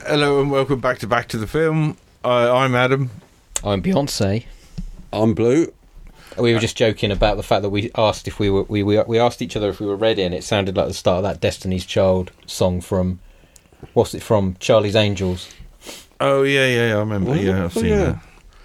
Hello and welcome back to the film. I'm Adam. I'm Beyonce. I'm Blue. We were just joking about the fact that we asked if we asked each other if we were ready, and it sounded like the start of that Destiny's Child song from, what's it from? Charlie's Angels. Oh yeah, I remember. What? Yeah, I've seen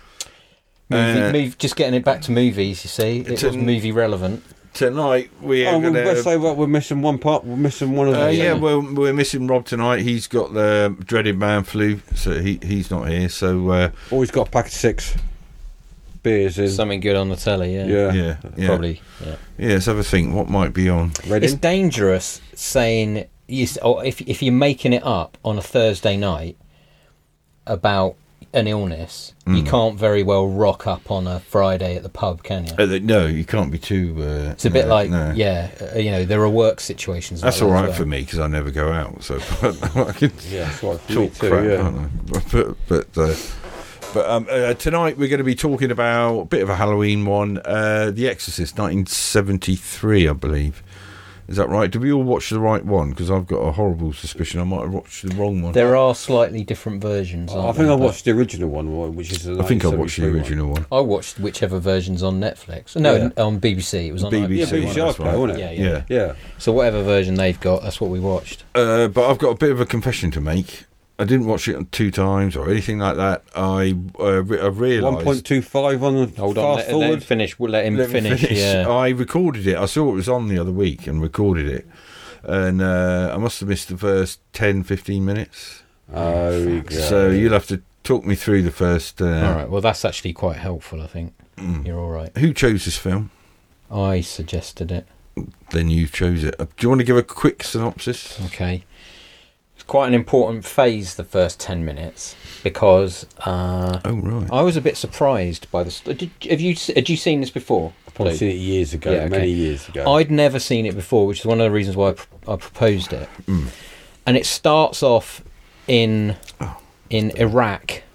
that. Just getting it back to movies. You see, it was movie relevant. Tonight we are going to say what we're missing one part. We're missing one of those. Yeah, well, we're missing Rob tonight. He's got the dreaded man flu, so he's not here. So always got a pack of 6 beers in. Something good on the telly. Yeah. Probably. Yeah, let's have a think. What might be on? Reading? It's dangerous saying if you're making it up on a Thursday night about an illness, you can't very well rock up on a Friday at the pub, can you? No, you can't be too. It's a bit like, there are work situations. That's like all right well. for me because I never go out, so I can that's right for talk me too, crap, yeah. can't I? But tonight we're going to be talking about a bit of a Halloween one, The Exorcist, 1973, I believe. Is that right? Did we all watch the right one? Because I've got a horrible suspicion I might have watched the wrong one. There are slightly different versions. I think I watched the original one, which is. I think I watched the original one. I watched whichever version's on Netflix. No, on BBC. It was on BBC. BBC iPlayer, wasn't it? Yeah. So whatever version they've got, that's what we watched. But I've got a bit of a confession to make. I didn't watch it 2 times or anything like that. I realised 1.25 on the hold on. fast forward. Let him finish. We'll let him finish. Yeah. I recorded it. I saw it was on the other week and recorded it, and I must have missed the first 10-15 minutes. Oh, God. So you'll have to talk me through the first. All right. Well, that's actually quite helpful. I think you're all right. Who chose this film? I suggested it. Then you chose it. Do you want to give a quick synopsis? Okay. It's quite an important phase, the first 10 minutes, because right. I was a bit surprised by this. Had you seen this before? I've probably seen it years ago, many years ago. I'd never seen it before, which is one of the reasons why I proposed it. And it starts off in Iraq,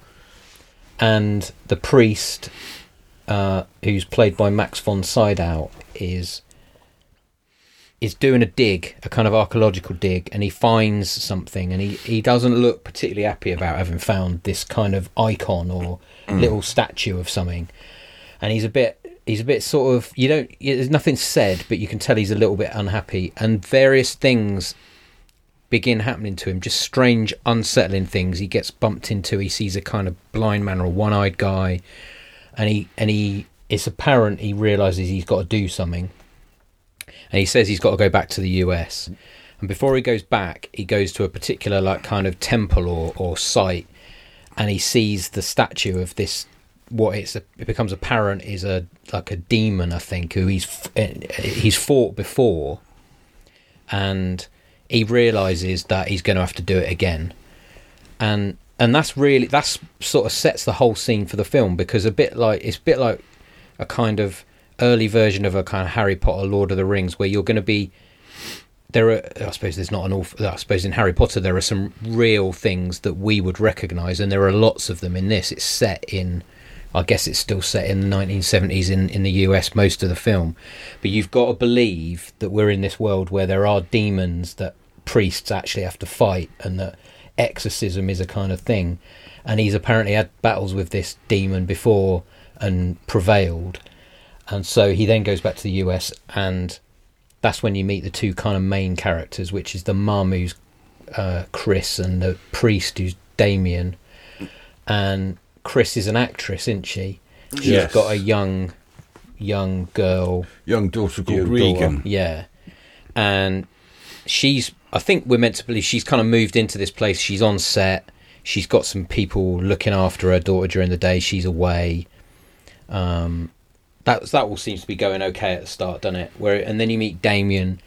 and the priest, who's played by Max von Sydow, is doing a kind of archaeological dig, and he finds something, and he doesn't look particularly happy about having found this kind of icon or little statue of something, and he's a bit sort of, there's nothing said, but you can tell he's a little bit unhappy, and various things begin happening to him, just strange, unsettling things. He gets bumped into, he sees a kind of blind man or a one-eyed guy, and it's apparent he realises he's got to do something. And he says he's got to go back to the US. And before he goes back, he goes to a particular kind of temple or site, and he sees the statue of this, it becomes apparent is a demon, I think, who he's fought before. And he realises that he's going to have to do it again. And that's sort of sets the whole scene for the film, because it's a bit like a kind of early version of a kind of Harry Potter, Lord of the Rings, where you're going to be. I suppose there's not an awful. I suppose in Harry Potter there are some real things that we would recognise, and there are lots of them in this. It's set in, I guess it's still set in the 1970s in the US, most of the film. But you've got to believe that we're in this world where there are demons that priests actually have to fight, and that exorcism is a kind of thing. And he's apparently had battles with this demon before and prevailed. And so he then goes back to the US, and that's when you meet the two kind of main characters, which is the mum, who's Chris, and the priest, who's Damien. And Chris is an actress, isn't she? She's got a young girl. Young daughter called Regan. Yeah. And I think we're meant to believe she's kind of moved into this place. She's on set. She's got some people looking after her daughter during the day. She's away. That all seems to be going okay at the start, doesn't it? And then you meet Damien.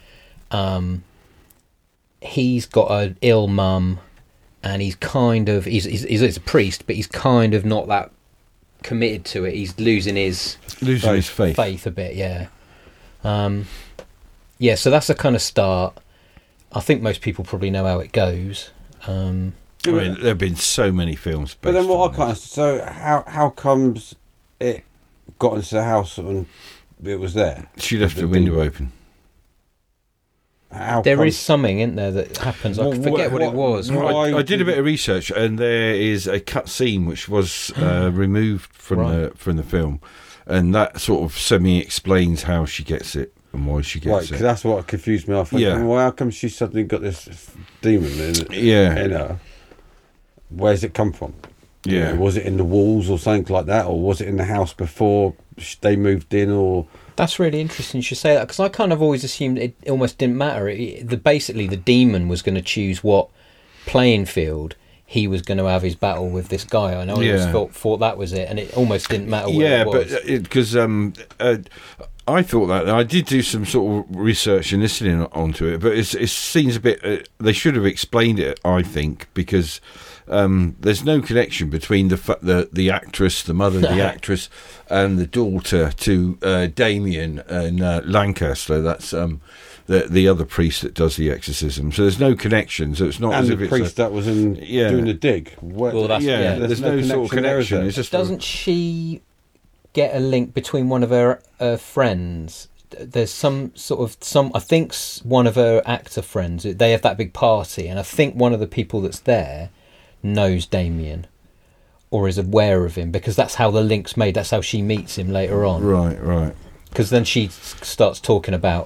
He's got an ill mum, and he's a priest, but he's kind of not that committed to it. He's losing his faith a bit. Yeah. So that's a kind of start. I think most people probably know how it goes. I mean, there have been so many films. But then how comes it got into the house and it was there? She left the window open. There come- is something, isn't there, that happens. I forget what it was. what- I did a bit of research, and there is a cut scene which was removed from the film, and that sort of semi-explains how she gets it and why she Right, gets because it. that's what confused me. I thought, Yeah. well, how come she suddenly got this demon in Yeah. her? Where's it come from? You Yeah. know, was it in the walls or something like that, or was it in the house before they moved in? Or That's really interesting you should say that, because I kind of always assumed it almost didn't matter. Basically, the demon was going to choose what playing field he was going to have his battle with this guy. I always thought that was it, and it almost didn't matter what it was. Yeah, but because I thought that I did do some sort of research and listening onto it, but it seems a bit. They should have explained it, I think, because there's no connection between the actress, the mother of the actress, and the daughter to Damien and Lancaster. That's the other priest that does the exorcism. So there's no connection. So it's not and as the if it's priest that was in doing the dig. Well, that's- yeah, there's no sort of connection. there, is It's just Doesn't she get a link between one of her friends? There's some sort of I think one of her actor friends. They have that big party, and I think one of the people that's there knows Damien or is aware of him, because that's how the link's made. That's how she meets him later on. right. Because then she starts talking about,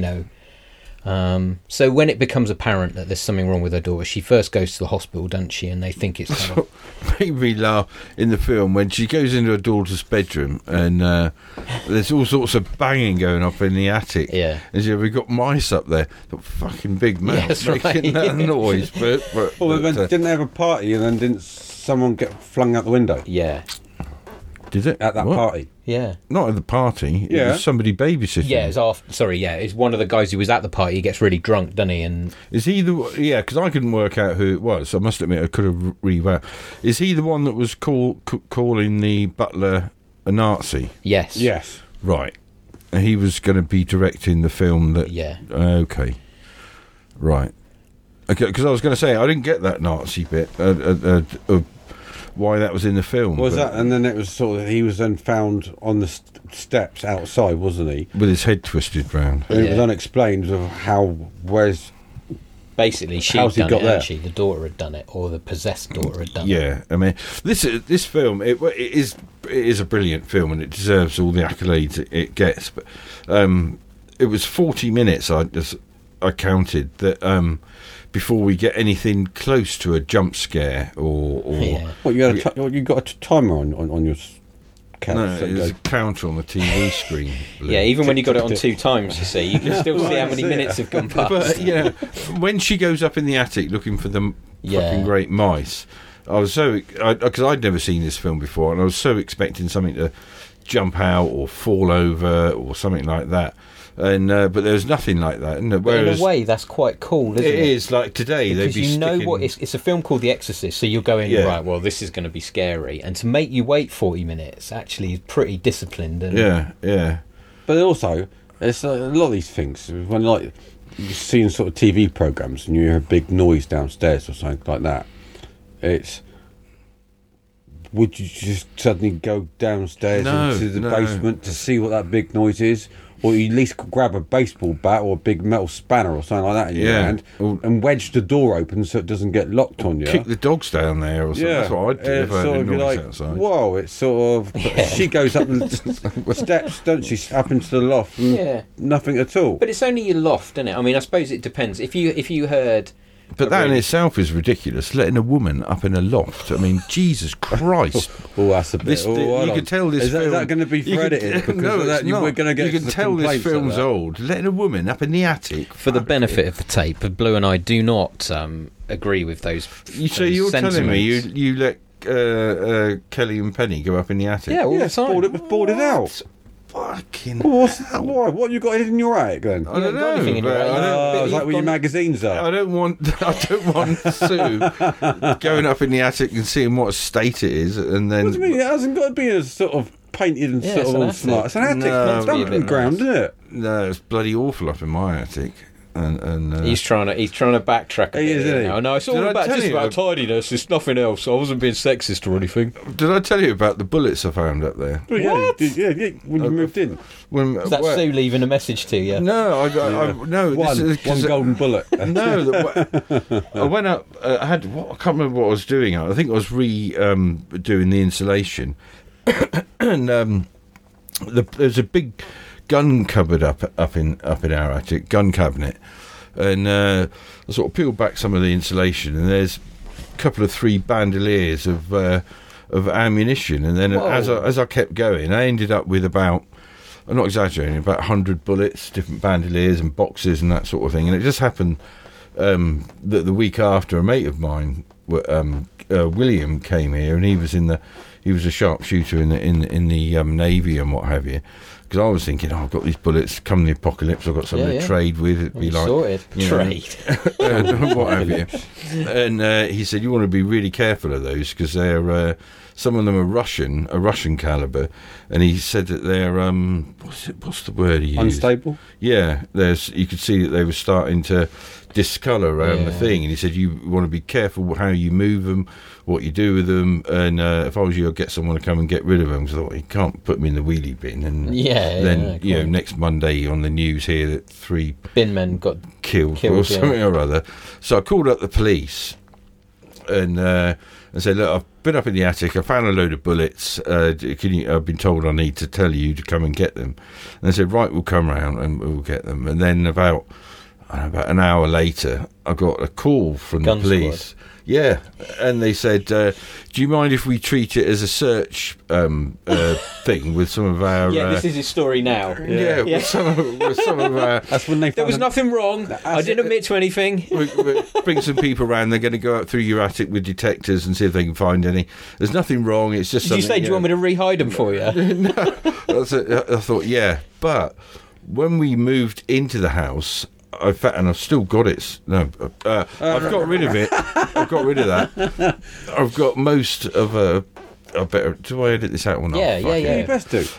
so when it becomes apparent that there's something wrong with her daughter, she first goes to the hospital, doesn't she? And they think it's kind of... Made me laugh in the film when she goes into her daughter's bedroom and there's all sorts of banging going up in the attic. Yeah. And we've got mice up there, got fucking big mouths Yes, making right. that noise. But Well, then didn't they have a party, and then didn't someone get flung out the window Yeah. did it at that What? party? Yeah. Not at the party. It Yeah. was somebody babysitting. Yeah, it's one of the guys who was at the party. He gets really drunk, doesn't he? And Is he the? Yeah, because I couldn't work out who it was. I must admit, I could have read. Is he the one that was calling the butler a Nazi? yes. Yes. Right. And he was going to be directing the film that. Yeah. Okay. Right. Okay, because I was going to say I didn't get that Nazi bit. Why that was in the film? Was but- that? And then it was sort of, he was then found on the steps outside, wasn't he? with his head twisted round? And it was Yeah. unexplained of where's Basically, she'd How's he done got it, there? hadn't she? The daughter had done it, or the possessed daughter had done it. Yeah, I mean, this film it is a brilliant film and it deserves all the accolades it gets. But it was 40 minutes. I counted that before we get anything close to a jump scare or Yeah. what you had? You got a timer on your couch. no, so it you was go, a counter on the TV screen. Yeah, even when you got it on tick, 2 times, you see, you can still see how many minutes have gone past. But yeah, when she goes up in the attic looking for the fucking great mice, I was because I'd never seen this film before, and I was so expecting something to jump out or fall over or something like that, and but there was nothing like that. And But in a way, that's quite cool, isn't it? it is like today they'd Because be you know sticking, what it's a film called The Exorcist, so you're going Yeah. right. Well, this is going to be scary, and to make you wait 40 minutes actually is pretty disciplined. And yeah. but also, it's a lot of these things when like you're seeing sort of TV programs and you hear a big noise downstairs or something like that. It's would you just suddenly go downstairs No, into the no. basement to see what that big noise is? Or you at least grab a baseball bat or a big metal spanner or something like that in your Yeah. hand Or- and wedge the door open so it doesn't get locked on you. Kick the dogs down there or something. That's what I'd do if It's I sort had a of, you're noise like, outside. whoa, it's sort of... She goes up the steps, don't she, up into the loft and Yeah. nothing at all. But it's only your loft, isn't it? I mean, I suppose it depends. If you heard, But that in itself is ridiculous. Letting a woman up in a loft. I mean, Jesus Christ. Oh, that's a bit... This, you can tell this Is film. that going to be you can- edited? Because no, of that, it's not. we're going to get You can some tell this complaints like film's that. old. Letting a woman up in the attic. for the Fuck. benefit of the tape, Blue and I do not agree with those. So those you're telling me sentiments. you let Kelly and Penny go up in the attic? Yeah, all Yes, the time. it was boarded out. Fucking. Why? What you got in your attic then? I don't haven't got anything know. in But your attic. I don't. Oh, is that where your magazines I are? don't want Sue going up in the attic and seeing what state it is, and then What do you mean? It hasn't got to be as sort of painted and Yeah, sort it's of an all attic. smart. It's an attic. No, It's be a dumping bit ground, nice. isn't it? no, it's bloody awful up in my attic. And He's trying to backtrack a He bit is, here isn't he? now. No, it's all Did I about tell just you? about tidiness. It's nothing else. I wasn't being sexist or anything. did I tell you about the bullets I found up there? Well, yeah, when you moved in. When, Is that Sue leaving a message to you? No, no. One golden bullet. No, I went up. I had. I can't remember what I was doing. I think I was doing the insulation, and there's a big gun cupboard up in our attic, gun cabinet, and I sort of peeled back some of the insulation, and there's a couple of 3 bandoliers of ammunition, and then as I kept going, I ended up with about, I'm not exaggerating, about 100 bullets, different bandoliers and boxes and that sort of thing. And it just happened that the week after, a mate of mine, William, came here, and he was a sharpshooter in the Navy and what have you. Because I was thinking, I've got these bullets, come the apocalypse, I've got something to trade with. It'd be like sorted. Trade. what have you. And he said, you want to be really careful of those, because they're some of them are a Russian caliber, and he said that they're what's the word he used? Unstable? Yeah, you could see that they were starting to discolour around the thing, and he said you want to be careful how you move them, what you do with them, and if I was you, I'd get someone to come and get rid of them, because I thought, you can't put them in the wheelie bin. And then next Monday on the news here that 3 bin men got killed or something or other. So I called up the police and said, look, I've been up in the attic, I found a load of bullets, I've been told I need to tell you to come and get them. And they said, right, we'll come round and we'll get them. And then about an hour later, I got a call from the police. Squad. Yeah, and they said, do you mind if we treat it as a search thing with some of our... this is his story now. With some of our... That's when they There was nothing wrong. I didn't admit to anything. we bring some people around. They're going to go up through your attic with detectors and see if they can find any. There's nothing wrong. It's just Did you say, do you want me to re-hide them for you? No. I thought, yeah. But when we moved into the house... and I've still got it. No, I've got rid of it. I've got rid of that. I've got most of a. I better. Do I edit this out or not? Yeah. You best do.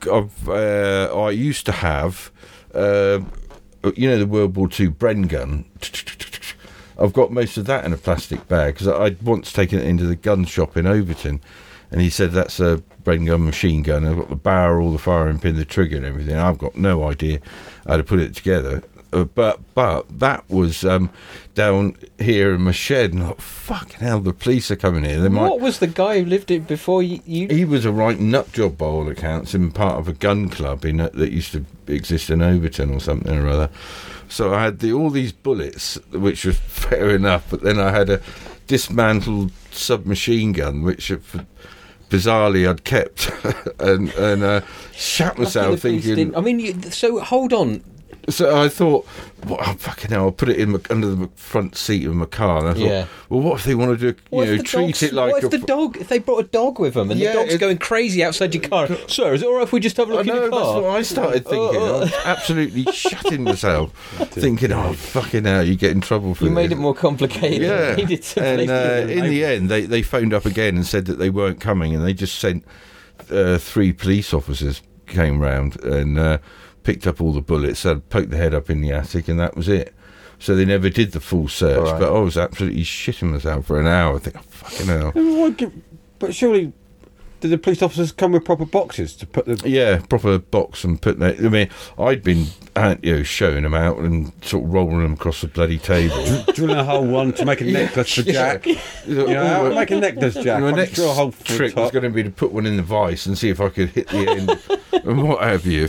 I used to have, the World War II Bren gun. I've got most of that in a plastic bag, because I'd once taken it into the gun shop in Overton, and he said that's a Bren gun machine gun. I've got the barrel, the firing pin, the trigger, and everything. I've got no idea how to put it together. But that was down here in my shed, and I thought, fucking hell, the police are coming here. What was the guy who lived it before you? He was a right nut job by all accounts, and part of a gun club that used to exist in Overton or something or other. So I had all these bullets, which was fair enough, but then I had a dismantled submachine gun, which bizarrely I'd kept, and shot myself thinking... I mean, so hold on. So I thought, fucking hell, I'll put it under the front seat of my car. And I thought, well, what if they want to do, treat it like if they brought a dog with them and the dog's going crazy outside your car? Sir, is it all right if we just have a look in your car? That's what I started thinking. I was absolutely shutting myself, thinking, fucking hell, you get in trouble for this. You this. made it more complicated. Yeah. And in the end, they phoned up again and said that they weren't coming, and they just sent 3 police officers came round and... picked up all the bullets, so I'd poked the head up in the attic, and that was it. So they never did the full search, but I was absolutely shitting myself for an hour. I think, fucking hell. But surely, did the police officers come with proper boxes to put the... Yeah, proper box and put that... I mean, I'd been showing them out and sort of rolling them across the bloody table. Drilling a hole one to make a necklace for Jack. Make a necklace, Jack. My next trick was going to be to put one in the vice and see if I could hit the end and what have you.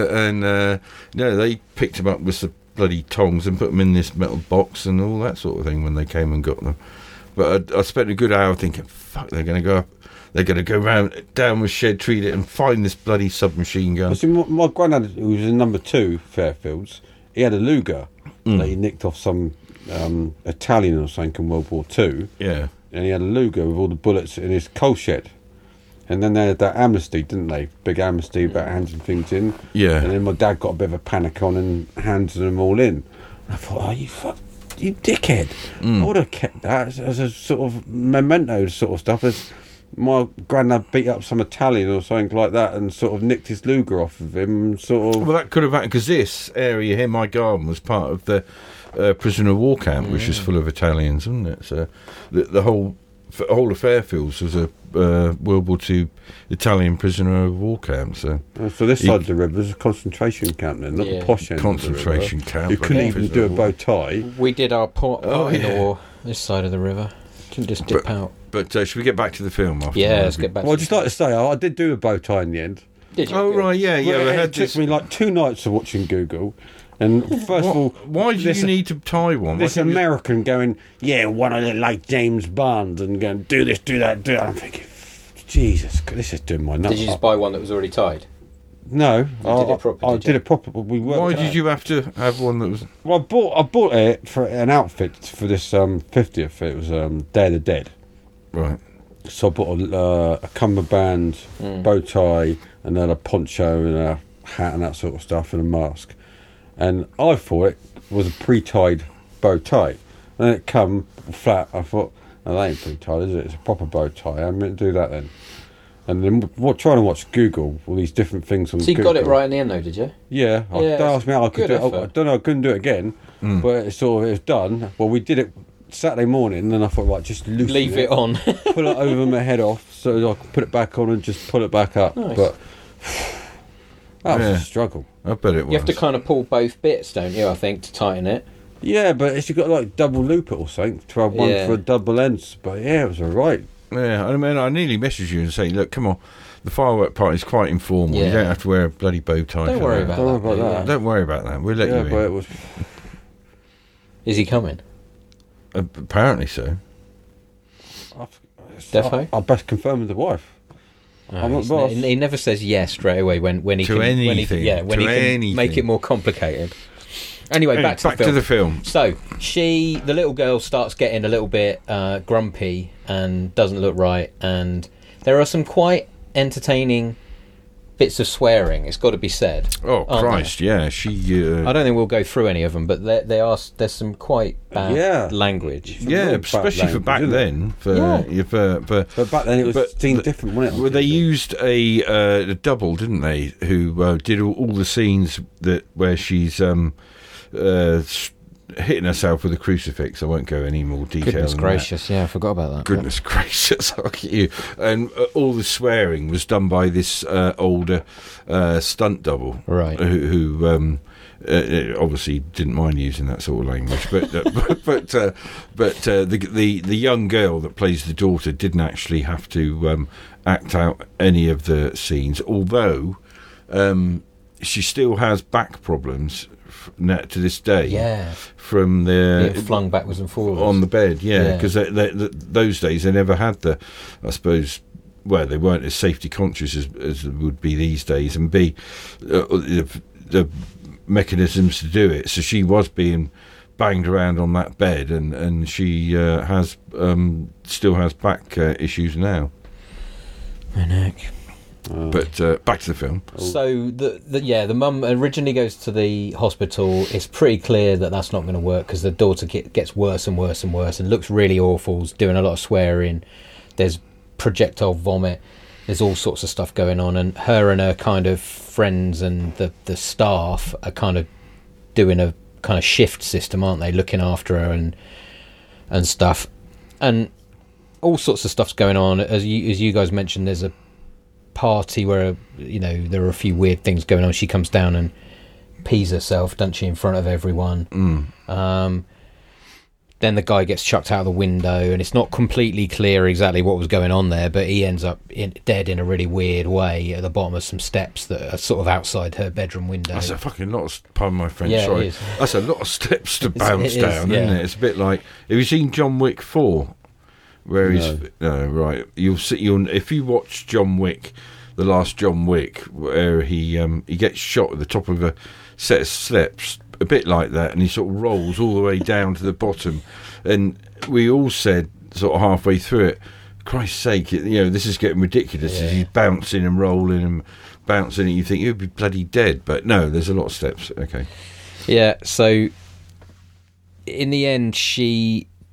They picked them up with the bloody tongs and put them in this metal box and all that sort of thing when they came and got them. But I spent a good hour thinking, fuck, they're going to go up. They're going to go round down with shed, treat it, and find this bloody submachine gun. See, my granddad, who was in number 2 Fairfields, he had a Luger that he nicked off some Italian or something in World War II. Yeah. And he had a Luger with all the bullets in his coal shed. And then they had that amnesty, didn't they? Big amnesty about handing things in. Yeah. And then my dad got a bit of a panic on and handed them all in. And I thought, you dickhead. I would have kept that as a sort of memento sort of stuff. my granddad beat up some Italian or something like that and sort of nicked his Luger off of him, and sort of. Well, that could have happened because this area here, my garden, was part of the prisoner of war camp, which is full of Italians, isn't it? So the whole of Fairfields was a World War II Italian prisoner of war camp. So this side of the river is a concentration camp, then, not the posh end. Concentration camp. You couldn't even do a bow tie. We did our pot in the war this side of the river. Didn't just dip out. But should we get back to the film? After let's get back. Well, I'd just like to say, I did do a bow tie in the end. Did you? Oh, right, yeah. It took me like 2 nights of watching Google. And first of all, why do you need to tie one? This American going, one of it like James Bond, and going, do this, do that, do that. I'm thinking, Jesus, this is doing my nuts. Did you just buy one that was already tied? No, I did it proper. Why did you have to have one that was? Well, I bought it for an outfit for this 50th. It was Day of the Dead. Right. So I bought a cummerbund, bow tie, and then a poncho and a hat and that sort of stuff, and a mask. And I thought it was a pre-tied bow tie. And then it come flat. I thought, no, that ain't pre-tied, is it? It's a proper bow tie. I'm meant to do that then. And then trying to watch Google, all these different things on Google. So you got it right in the end, though, did you? Yeah. They asked me how I could do it. I don't know, I couldn't do it again. But it was done. Well, we did it Saturday morning, and then I thought, right, just leave it on. Pull it over my head off so I could put it back on and just pull it back up. Nice. But that was a struggle. I bet it was. You have to kind of pull both bits, don't you, I think, to tighten it. Yeah, but it's got like double loop it or something to have one for a double ends. But yeah, it was alright. Yeah, I mean, I nearly messaged you and say, look, come on, the firework party is quite informal. You don't have to wear a bloody bow tie. Don't worry about that. Don't worry about that. We'll let you in. But it was. Is he coming? Apparently so. Defo? I best confirm with the wife. I'm not boss. He never says yes straight away when he to can anything. when he can make it more complicated. Anyway, back to the film. So the little girl starts getting a little bit grumpy and doesn't look right, and there are some quite entertaining bits of swearing. It's got to be said. Oh Christ, yeah. She. I don't think we'll go through any of them, but there's some quite bad language. Yeah, especially for back then. But back then it was seen different, wasn't it? Well, they used a double, didn't they? Who did all the scenes where she's hitting herself with a crucifix. I won't go any more detail. Goodness gracious, I forgot about that. Goodness gracious, look at you. And all the swearing was done by this older stunt double, right? Who obviously didn't mind using that sort of language, but the young girl that plays the daughter didn't actually have to act out any of the scenes, although she still has back problems to this day, from the flung backwards and forwards on the bed, because those days they never had I suppose, they weren't as safety conscious as would be these days, and the mechanisms to do it. So she was being banged around on that bed, and she still has back issues now. My neck. But back to the film. So the mum originally goes to the hospital. It's pretty clear that that's not going to work because the daughter gets worse and worse and worse and looks really awful. Is doing a lot of swearing. There's projectile vomit. There's all sorts of stuff going on, and her kind of friends and the staff are kind of doing a kind of shift system, aren't they? Looking after her and stuff, and all sorts of stuff's going on. As you guys mentioned, there's a party where there are a few weird things going on. She comes down and pees herself, doesn't she, in front of everyone. Then the guy gets chucked out of the window, and it's not completely clear exactly what was going on there, but he ends up dead in a really weird way at the bottom of some steps that are sort of outside her bedroom window. That's a fucking lot of, pardon my French, sorry. That's a lot of steps to bounce down, isn't it? It's a bit like, have you seen John Wick 4? Where right. You'll see. If you watch John Wick, the last John Wick, where he gets shot at the top of a set of steps, a bit like that, and he sort of rolls all the way down to the bottom. And we all said, sort of halfway through it, Christ's sake, this is getting ridiculous. As he's bouncing and rolling and bouncing, and you think he'd be bloody dead, but no, there's a lot of steps. Okay. Yeah. So in the end, she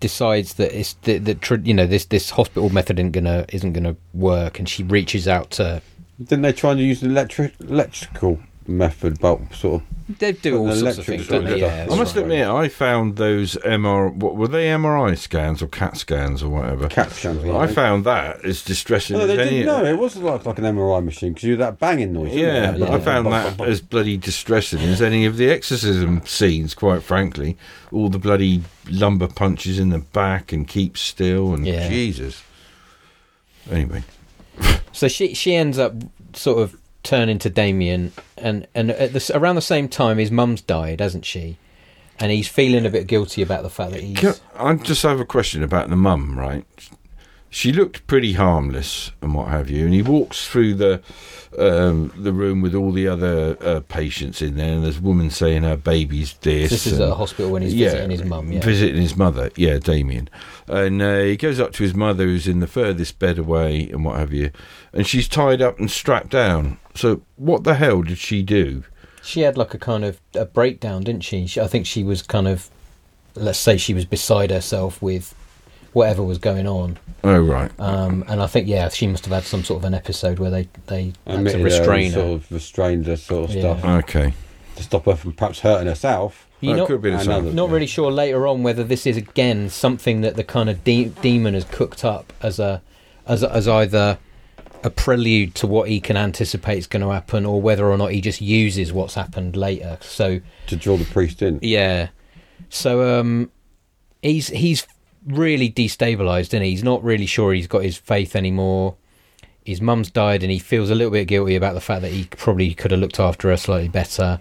decides that it's this hospital method isn't gonna work, and she reaches out to. Didn't they try to use an electrical method, but sort of They do all An sorts of electric things, sort don't of they? stuff. Yeah, I that's must right. admit, I found those what were they, MRI scans or CAT scans or whatever? cat scans? I found that as distressing No, as they any. didn't. No, it wasn't like an MRI machine because you hear that banging noise. Yeah, didn't it? I found that as bloody distressing as any of the exorcism scenes, quite frankly. All the bloody lumbar punches in the back and keep still and Yeah. Jesus. Anyway, So she ends up sort of turning to Damien, and around the same time his mum's died, hasn't she? And he's feeling a bit guilty about the fact that he's. I just have a question about the mum, right? She looked pretty harmless and what have you, and he walks through the room with all the other patients in there, and there's a woman saying her baby's this. This is at a hospital when he's visiting his mum. Yeah. Visiting his mother, yeah, Damien. And he goes up to his mother, who's in the furthest bed away, and what have you. And she's tied up and strapped down. So what the hell did she do? She had like a kind of a breakdown, didn't she? I think she was kind of, let's say, she was beside herself with whatever was going on. Oh, right. And I think, yeah, she must have had some sort of an episode where they had Admitted to restrain sort her. of restrained her sort of Yeah. stuff Okay. to stop her from perhaps hurting herself. You're That not, could be the and same. others. not really sure later on whether this is again something that the kind of demon has cooked up as either a prelude to what he can anticipate is going to happen, or whether or not he just uses what's happened later. So To draw the priest in. yeah, so he's really destabilised, and he's not really sure he's got his faith anymore. His mum's died, and he feels a little bit guilty about the fact that he probably could have looked after her slightly better.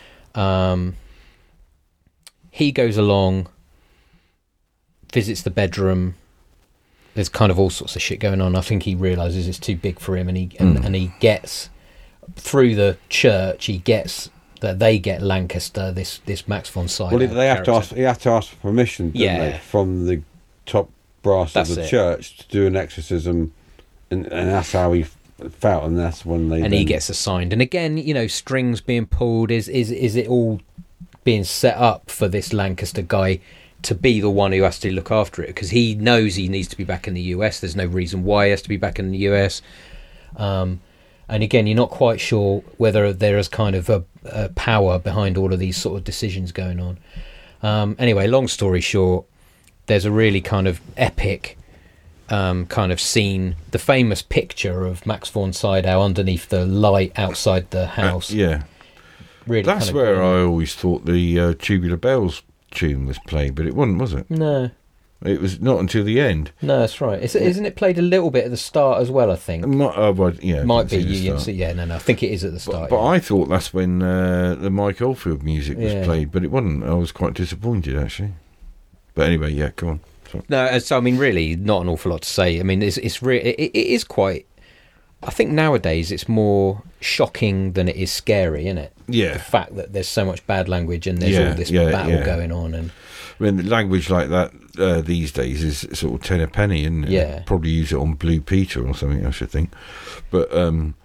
He goes along, visits the bedroom. There's kind of all sorts of shit going on. I think he realises it's too big for him, and he gets through the church. He gets that they get Lancaster, this Max von Sydow. Well, they have to character. ask. You have to ask for permission, don't Yeah. they, from the top brass That's of the it. church to do an exorcism, and that's how he felt, and that's when they. And he gets assigned. And again, strings being pulled. Is it all being set up for this Lancaster guy to be the one who has to look after it? Because he knows he needs to be back in the US. There's no reason why he has to be back in the US. And again, you're not quite sure whether there is kind of a power behind all of these sort of decisions going on. Anyway, long story short, there's a really kind of epic kind of scene, the famous picture of Max von Sydow underneath the light outside the house. Yeah. Really, That's kind of where cool. I always thought the Tubular Bells tune was played, but it wasn't, was it? No, It was not until the end. that's right. Isn't it played a little bit at the start as well? I think Well, yeah, might be. didn't see the You, start. yeah, no. I think it is at the start. But yeah. I thought that's when the Mike Oldfield music was Yeah. played, but it wasn't. I was quite disappointed, actually. But anyway, yeah, come on. Sorry. No, so I mean, really, not an awful lot to say. I mean, it is quite. I think nowadays it's more shocking than it is scary, isn't it? Yeah. The fact that there's so much bad language and there's Yeah, all this yeah, battle yeah. going on, and I mean, language like that these days is sort of 10 a penny, and Yeah. probably use it on Blue Peter or something, I should think. But no,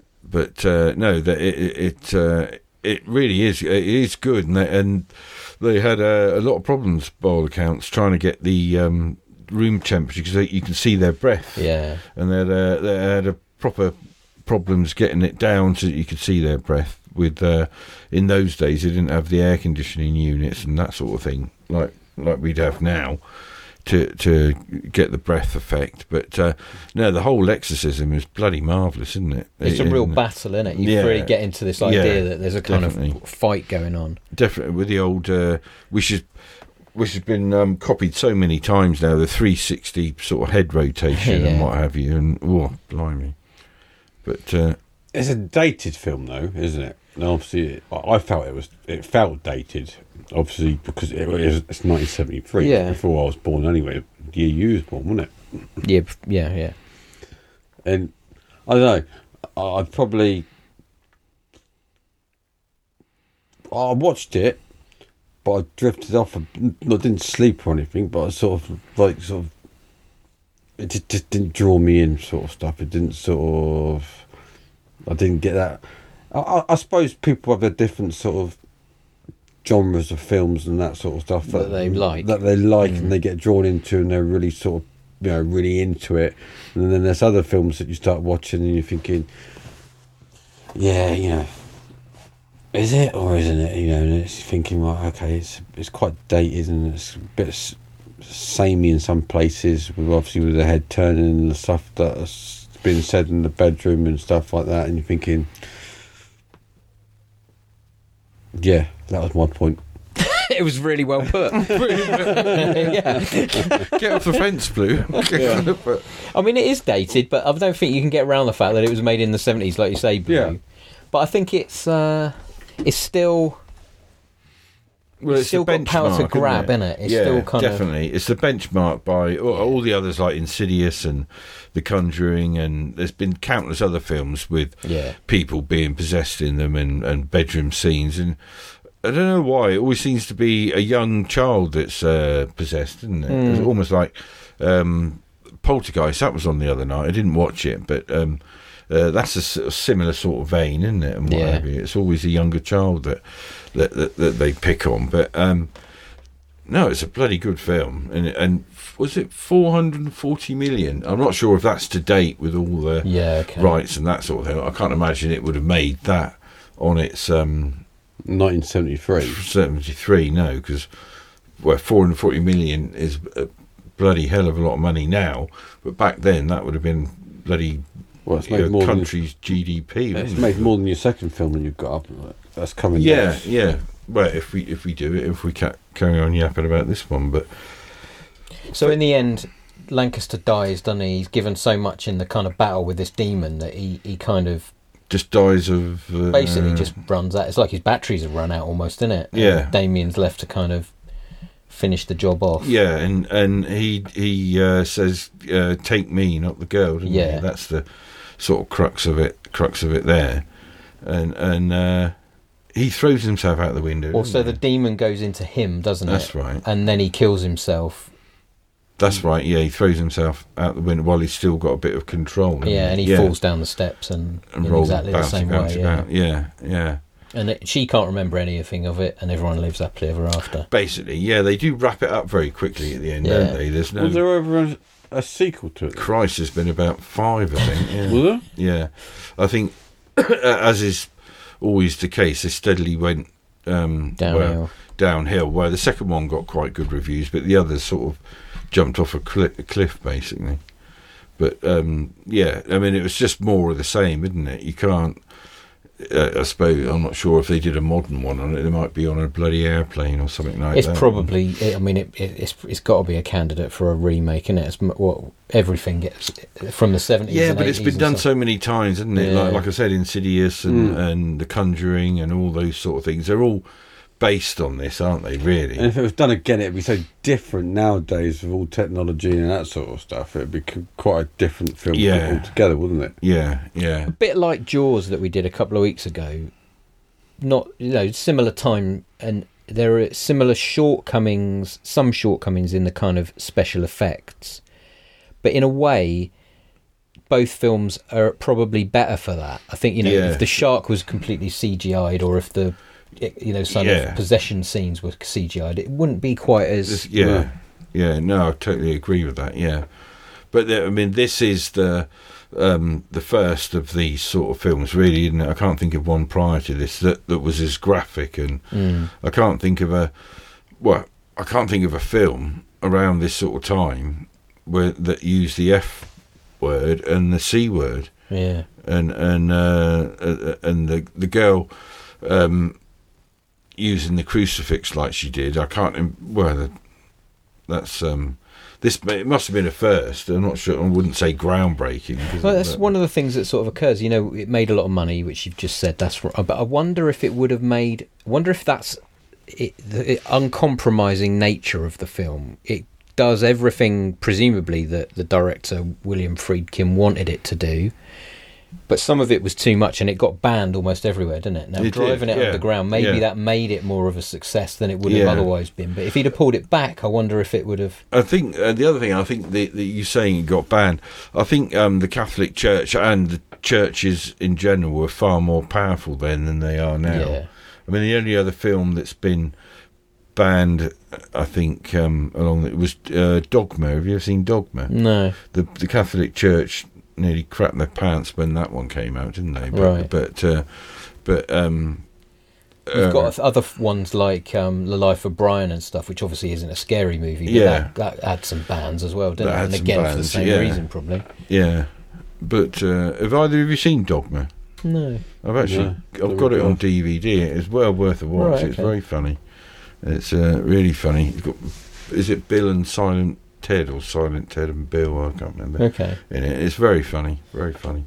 that it really is. It is good, and they had a lot of problems by all accounts trying to get the room temperature, because you can see their breath. yeah, And they had a proper problems getting it down so that you could see their breath. With in those days, they didn't have the air conditioning units and that sort of thing like we'd have now to get the breath effect. But no, the whole exorcism is bloody marvellous, isn't it? it's a real battle, isn't it? You Yeah. really get into this idea Yeah, that there's a kind definitely. of fight going on. Definitely with the old which has been copied so many times now, the 360 sort of head rotation and Yeah. what have you, and blimey. But It's a dated film, though, isn't it? And obviously, I felt it felt dated, obviously, because it's 1973. Yeah. Before I was born, anyway. The year you was born, wasn't it? Yeah. And I don't know. I'd probably. I watched it, but I drifted off. I didn't sleep or anything, but I sort of. It just didn't draw me in, sort of stuff. It didn't sort of. I didn't get that. I suppose people have a different sort of genres of films and that sort of stuff That they like. And they get drawn into, and they're really sort of, really into it. And then there's other films that you start watching and you're thinking, yeah, is it or isn't it? And it's thinking, well, okay, it's quite dated and it's a bit samey in some places, with the head turning and the stuff that's been said in the bedroom and stuff like that, and you're thinking, yeah, that was my point. It was really well put. Yeah. Get off the fence, Blue. I mean, it is dated, but I don't think you can get around the fact that it was made in the 70s, like you say, Blue. Yeah. But I think it's still... Well, it's still got power to grab, isn't it? It's still kind definitely. It's the benchmark by all the others like Insidious and The Conjuring, and there's been countless other films with people being possessed in them and bedroom scenes. And I don't know why, it always seems to be a young child that's possessed, isn't it? It's almost like Poltergeist, that was on the other night. I didn't watch it, but that's a similar sort of vein, isn't it? And what have you. It's always a younger child that they pick on, but no, it's a bloody good film, and was it 440 million? I'm not sure if that's to date with all the rights and that sort of thing. I can't imagine it would have made that on its 1973. No, because 440 million is a bloody hell of a lot of money now, but back then that would have been bloody country's GDP. It's made more than your second film that you've got up. That's coming. Yeah. Well, if we do it, if we carry on yapping about this one, but so in the end, Lancaster dies, doesn't he? He's given so much in the kind of battle with this demon that he kind of just dies of basically just runs out. It's like his batteries have run out almost, isn't it? Yeah. And Damien's left to kind of finish the job off. Yeah, and he says, "Take me, not the girl." Doesn't he? That's the sort of crux of it there, and he throws himself out the window. Also, the demon goes into him, doesn't it? That's right. And then he kills himself. That's right. Yeah, he throws himself out the window while he's still got a bit of control. Yeah, and he falls down the steps and in exactly the same way. Yeah. And she can't remember anything of it, and everyone lives happily ever after. Basically, yeah, they do wrap it up very quickly at the end, don't they? There's no. Was there ever a sequel to it? Christ, there's been about 5, I think. Yeah. Was there? Yeah, I think, as is always the case, they steadily went downhill. Where the second one got quite good reviews, but the others sort of jumped off a cliff, basically. But I mean, it was just more of the same, isn't it? You can't. I suppose I'm not sure if they did a modern one on it. They might be on a bloody airplane or something like that. It's probably. I mean, it's got to be a candidate for a remake, isn't it? It's what everything gets from the 70s. Yeah, but it's been done so many times, isn't it? Yeah. Like I said, Insidious and The Conjuring and all those sort of things. They're all based on this, aren't they? Really. And if it was done again, it'd be so different nowadays with all technology and that sort of stuff. It'd be quite a different film altogether, wouldn't it? Yeah. A bit like Jaws that we did a couple of weeks ago. Not similar time, and there are similar shortcomings. Some shortcomings in the kind of special effects, but in a way, both films are probably better for that. I think if the shark was completely CGI'd, or if the of possession scenes were CGI'd, it wouldn't be quite as... No, I totally agree with that, But, this is the first of these sort of films, really, isn't it? I can't think of one prior to this that was as graphic, and I can't think of a film around this sort of time that used the F word and the C word. Yeah. And the girl... using the crucifix like she did, I can't. That's this. It must have been a first. I'm not sure. I wouldn't say groundbreaking. Well, that's one of the things that sort of occurs. It made a lot of money, which you've just said. That's right. But I wonder if it would have made. I wonder if that's the uncompromising nature of the film. It does everything, presumably, that the director William Friedkin wanted it to do. But some of it was too much, and it got banned almost everywhere, didn't it? Now, driving it underground, maybe that made it more of a success than it would have otherwise been. But if he'd have pulled it back, I wonder if it would have... I think the other thing, you saying it got banned, I think the Catholic Church and the churches in general were far more powerful then than they are now. Yeah. I mean, the only other film that's been banned, I think, along it was Dogma. Have you ever seen Dogma? No. The Catholic Church nearly crapped their pants when that one came out, didn't they? Right. But We've got other ones like The Life of Brian and stuff, which obviously isn't a scary movie, but Yeah. that had some bans as well, didn't That it? had And some again, for the bans, same yeah. reason, probably. yeah. But have either of you seen Dogma? No. I've actually I've got it on DVD. It's well worth a watch. Right, It's okay. very funny. It's really funny. It's got, is it Bill and Silent Ted or Silent Ted and Bill? I can't remember. Okay. In it, it's very funny. Very funny.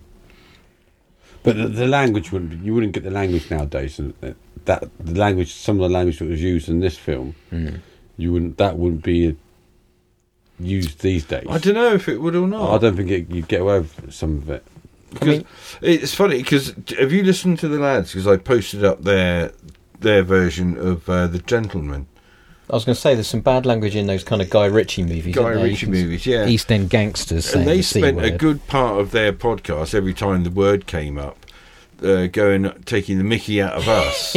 But the language you wouldn't get the language nowadays. And that the language, some of the language that was used in this film, that wouldn't be used these days. I don't know if it would or not. I don't think you'd get away with some of it. Because it's funny. Because have you listened to the lads? Because I posted up their version of The Gentleman. I was going to say there's some bad language in those kind of Guy Ritchie movies. Guy isn't there? Ritchie movies, yeah. East End gangsters saying And they the C spent a word. good part of their podcast every time the word came up, taking the mickey out of us,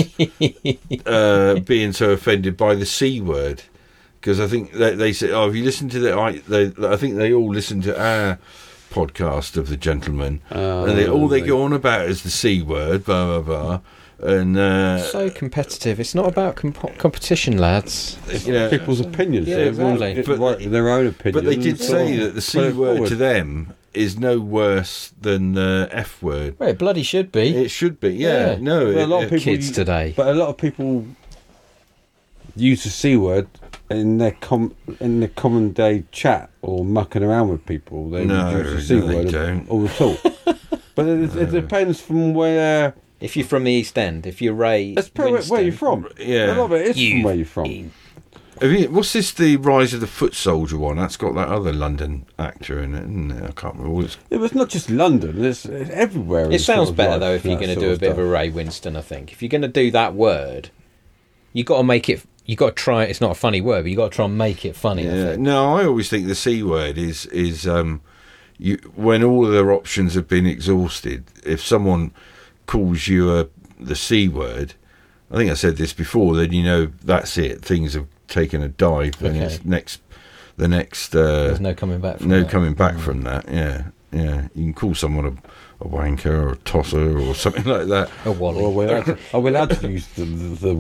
being so offended by the C word. Because I think they said, "Oh, have you listened to I think they all listened to our podcast of The Gentleman, and they go on about is the C word, blah blah blah." And So competitive. It's not about competition, lads. It's you know, people's opinions. Yeah, Everyone's exactly. right, their own opinion. but they did sort say of that the put C it word forward. to them is no worse than the F word. Well, it bloody should be. It should be, yeah. Yeah. No, But a lot of people Kids today. But a lot of people use the C word in their in the common day chat or mucking around with people. They use the C they word don't. all the talk. But it depends from where. If you're from the East End, if you're Ray, That's probably where you're from. Yeah. A lot of it is from where you're from. What's this? The Rise of the Foot Soldier one? That's got that other London actor in it, isn't it? I can't remember. What it's, It was not just London. It's everywhere. It sounds better though if you're going to do a bit of a Ray Winston. I think if you're going to do that word, you got to make it. You got to try. It's not a funny word, but you got to try and make it funny. I yeah. think. No, I always think the C word is when all of their options have been exhausted. If someone calls you the C word, I think I said this before, then you know that's it. Things have taken a dive. Then Okay. it's the next. There's no coming back. From no that. coming back from that. Yeah. You can call someone a wanker or a tosser or something like that. A Wally. Well, we're allowed to use the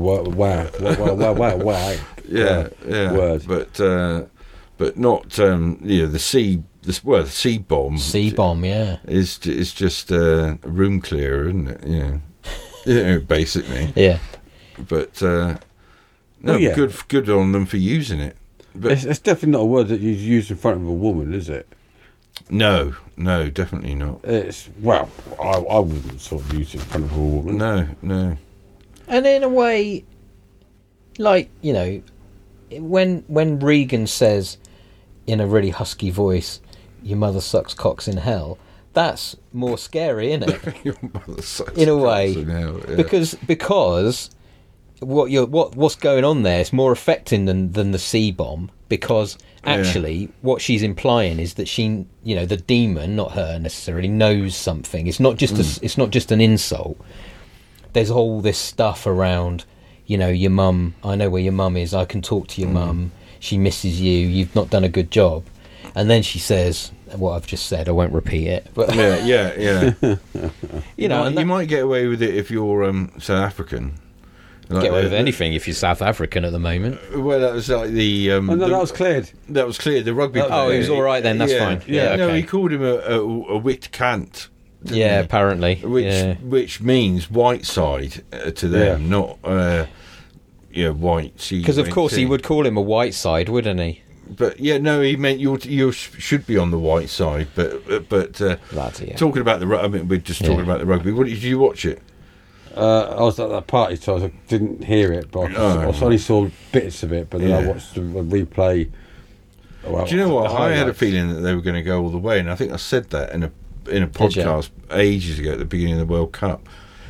wow. Yeah, word. But not the C bomb. C bomb, yeah. is just a room clearer, isn't it? Yeah, basically. Yeah. But yeah. good on them for using it. But It's definitely not a word that you use in front of a woman, is it? no, definitely not. It's I wouldn't sort of use it in front of a woman. No. And in a way, like, you know, when Regan says in a really husky voice, "Your mother sucks cocks in hell," that's more scary, isn't it? Your mother sucks In a cocks way, in hell, yeah. because what's going on there is more affecting than the C bomb, because actually what she's implying is that she, you know, the demon, not her necessarily, knows something. It's not just it's not just an insult. There's all this stuff around, you know, your mum, I know where your mum is, I can talk to your mum, she misses you, you've not done a good job. And then she says what I've just said, I won't repeat it, but yeah. you know, and you that, might get away with it if you're South African. Like, get away with anything if you're South African at the moment. Well, that was like the. Oh, no, that was cleared. That was clear. The rugby. Oh, player. he was all right then. That's fine. Yeah, No, okay. he called him a wit cant. Yeah, apparently. Which means white side to them, not white. Because of course he would call him a white side, wouldn't he? But he meant you should be on the white side. But Bloody hell. talking about we're just talking about the rugby. What did you watch it? I was at that party, so I didn't hear it, but I only saw bits of it. But then I watched the replay. Well, Do you know what? the I had a highlights. feeling that they were going to go all the way, and I think I said that in a podcast ages ago at the beginning of the World Cup.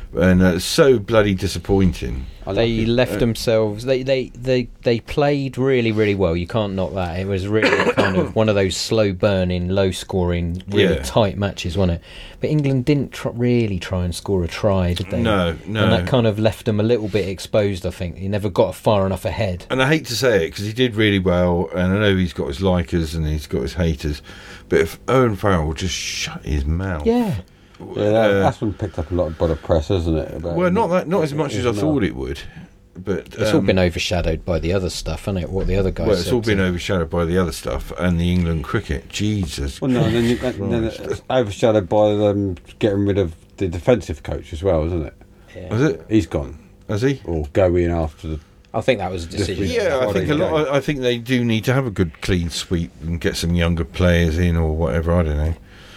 and so bloody disappointing. They left themselves. They played really, really well. You can't knock that. It was really kind of one of those slow burning, low scoring, really tight matches, wasn't it? But England didn't really try and score a try, did they? No. And that kind of left them a little bit exposed. I think he never got far enough ahead. And I hate to say it because he did really well, and I know he's got his likers and he's got his haters. But if Owen Farrell just shut his mouth, yeah, that's been picked up a lot by the press, isn't it? Not as much as I thought it would. But it's all been overshadowed by the other stuff, hasn't it? What the other guys said. Well, it's all been overshadowed by the other stuff and the England cricket. Jesus. Well, no, and then it's overshadowed by them getting rid of the defensive coach as well, isn't it? Yeah. Is it? He's gone. Has he? Or going after the. I think that was a decision. Yeah, I think I think they do need to have a good clean sweep and get some younger players in or whatever. I don't know.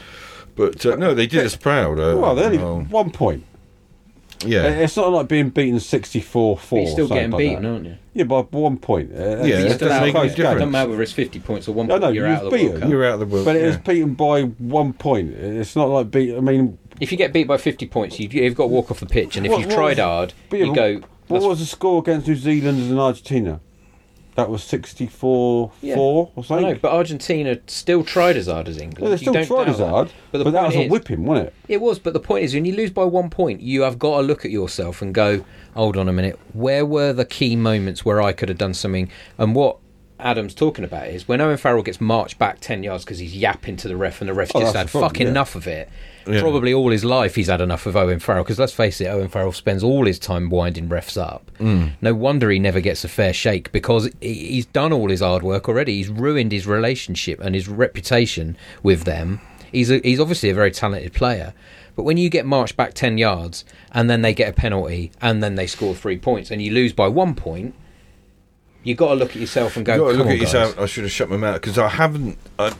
But no, they did us proud. Well, they only 1 point. Yeah, it's not like being beaten 64-4. But you're still getting beaten, that. aren't you? Yeah, by 1 point. It doesn't make any difference. It doesn't matter whether it's 50 points or 1 point. You're out of the World Cup. You're out of the World Cup. But it is beaten by 1 point. It's not like I mean, if you get beat by 50 points, you've got to walk off the pitch, and if you've tried hard, you go. What was the score against New Zealand and Argentina? That was 64-4 or something. I know, but Argentina still tried as hard as England. Well, they still tried as hard, but that was a whipping, wasn't it? It was, but the point is, when you lose by 1 point, you have got to look at yourself and go, hold on a minute, where were the key moments where I could have done something? And what Adam's talking about is when Owen Farrell gets marched back 10 yards because he's yapping to the ref and the ref just had fucking enough of it. Yeah. Probably all his life he's had enough of Owen Farrell, because let's face it, Owen Farrell spends all his time winding refs up. No wonder he never gets a fair shake, because he's done all his hard work already. He's ruined his relationship and his reputation with them. He's obviously a very talented player, but when you get marched back 10 yards and then they get a penalty and then they score 3 points and you lose by 1 point, you've got to look at yourself and go, you've got to look at guys. yourself. I should have shut my mouth, because I haven't.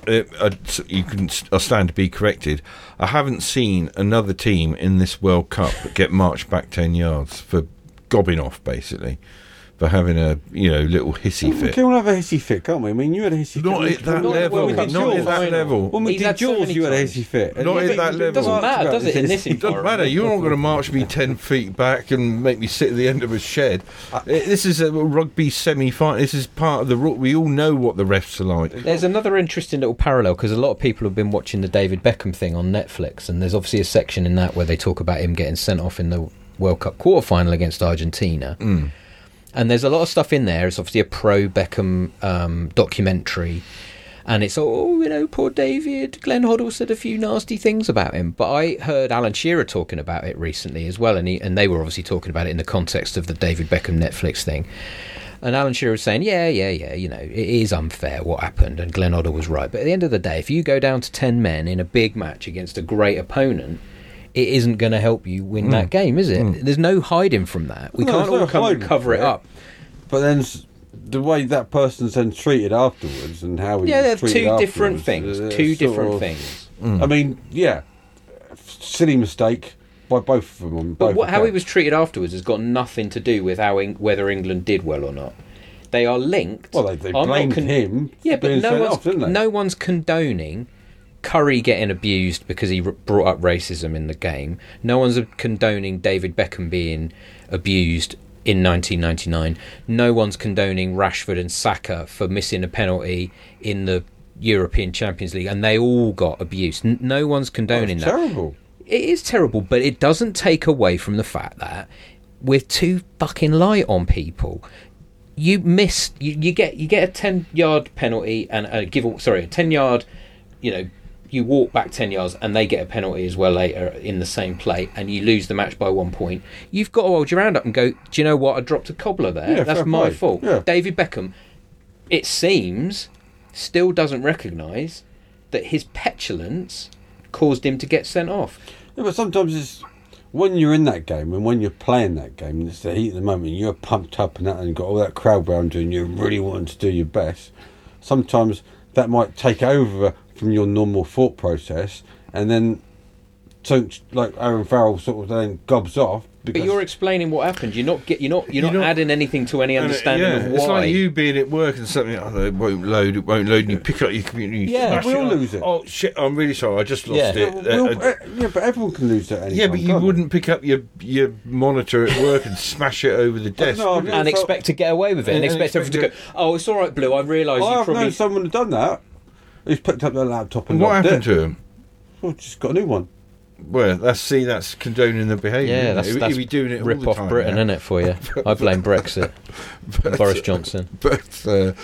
I stand to be corrected. I haven't seen another team in this World Cup get marched back 10 yards for gobbing off, basically, for having a little hissy fit. We can all have a hissy fit, can't we? I mean, you had a hissy fit. Not at that level. Not at that level. When we did Jaws, you had a hissy fit. Not at that level. It doesn't matter, does it? In this it doesn't matter. You're not going to march me 10 feet back and make me sit at the end of a shed. This is a rugby semi-final. This is part of the rule. We all know what the refs are like. There's another interesting little parallel, because a lot of people have been watching the David Beckham thing on Netflix, and there's obviously a section in that where they talk about him getting sent off in the World Cup quarter-final against Argentina. And there's a lot of stuff in there. It's obviously a pro-Beckham documentary. And it's, poor David. Glenn Hoddle said a few nasty things about him. But I heard Alan Shearer talking about it recently as well. And they were obviously talking about it in the context of the David Beckham Netflix thing. And Alan Shearer was saying, yeah, it is unfair what happened. And Glenn Hoddle was right. But at the end of the day, if you go down to 10 men in a big match against a great opponent, it isn't going to help you win that game, is it? There's no hiding from that. We can't all come and cover it up. But then the way that person's then treated afterwards and how he they're was treated two different things. Two different things. I mean, silly mistake by both of them. But how he was treated afterwards has got nothing to do with whether England did well or not. They are linked. Well, they blamed him. Yeah, but no one's condoning Curry getting abused because he brought up racism in the game. No one's condoning David Beckham being abused in 1999. No one's condoning Rashford and Saka for missing a penalty in the European Champions League, and they all got abused. No one's condoning that. Terrible. It is terrible, but it doesn't take away from the fact that we're too fucking light on people. You miss. You get a 10-yard penalty and a 10-yard. You walk back 10 yards and they get a penalty as well later in the same play, and you lose the match by 1 point. You've got to hold your hand up and go, do you know what? I dropped a cobbler there. Yeah, that's my fault. Yeah. David Beckham, it seems, still doesn't recognise that his petulance caused him to get sent off. Yeah, but sometimes it's when you're in that game and when you're playing that game, and it's the heat of the moment, you're pumped up and that, and you've got all that crowd around you and you're really wanting to do your best. Sometimes that might take over from your normal thought process, and then something like Aaron Farrell sort of then gobs off. But you're explaining what happened. You're not adding anything to any understanding of why. It's like you being at work and something. Oh, it won't load, and you pick up your computer. And you smash we'll it. lose it. Oh shit! I'm really sorry. I just lost it. But everyone can lose it. Any Yeah, time, but you can't wouldn't pick up your monitor at work and smash it over the desk. No, would you? and expect to get away with it, and expect everyone to go, "Oh, it's all right, Blue. I realise you I've probably." known someone who's done that. Who's picked up their laptop and What locked happened it. to him? Well, just got a new one. Well, that's condoning the behaviour. Yeah, isn't it? that's If you're doing it all rip the off time, Britain, yeah. isn't it, for you? I blame Brexit. But, Boris Johnson. But Or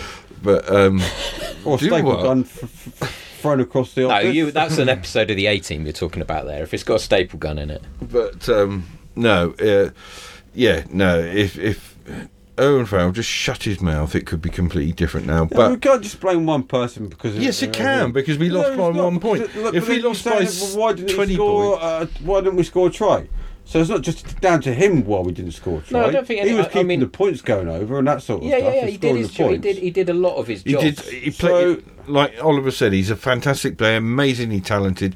a Do you staple what? gun thrown across the No, office. that's an episode of the A-Team you're talking about there. If it's got a staple gun in it. But no, if Owen Farrell just shut his mouth, it could be completely different now. We But can't just blame one person because. yes, it can, because we lost by 1 point. If we lost by why didn't 20 we score? points, Why didn't we score a try? So it's not just down to him why we didn't score a try. No, I don't think he was I keeping mean- the points going over and that sort of stuff. and He did scoring his the job. points. He did a lot of his he job. did. He played like Oliver said. He's a fantastic player, amazingly talented.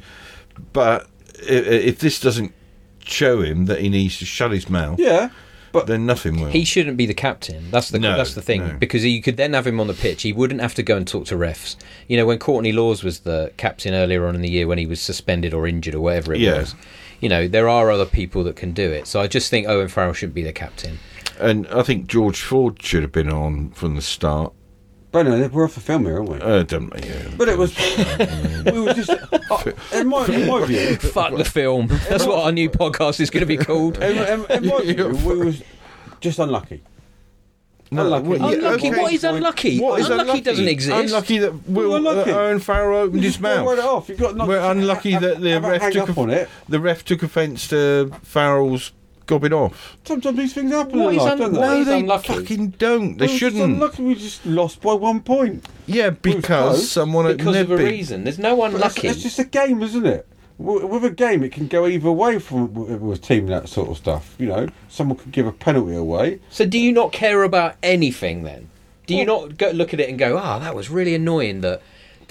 But if this doesn't show him that he needs to shut his mouth, Yeah, but then nothing will. He shouldn't be the captain. That's the thing. No. Because you could then have him on the pitch. He wouldn't have to go and talk to refs. You know, when Courtney Laws was the captain earlier on in the year, when he was suspended or injured or whatever it was. You know, there are other people that can do it. So I just think Owen Farrell should be the captain. And I think George Ford should have been on from the start. but anyway, we're off the film here, aren't we? But it was. We were just. In my view. Fuck the film. That's what our new podcast is going to be called. In my view, we was just unlucky. Unlucky. Unlucky? What is unlucky? What is Unlucky doesn't exist. Unlucky that unlucky. Owen Farrell opened his Just gotta write it mouth. off. You've got not We're unlucky that the have a ref hang took up on it. the ref took offence to Farrell's gobbing off. Sometimes these things happen What in is life, don't What they? is they unlucky? fucking don't. They Well, it's shouldn't. unlucky we just lost by 1 point. Yeah, because close. someone at Because of a Nebby. reason. There's no unlucky. It's just a game, isn't it? With a game, it can go either way from with a team, that sort of stuff. You know, someone could give a penalty away. So do you not care about anything then? Do you not go look at it and go, that was really annoying that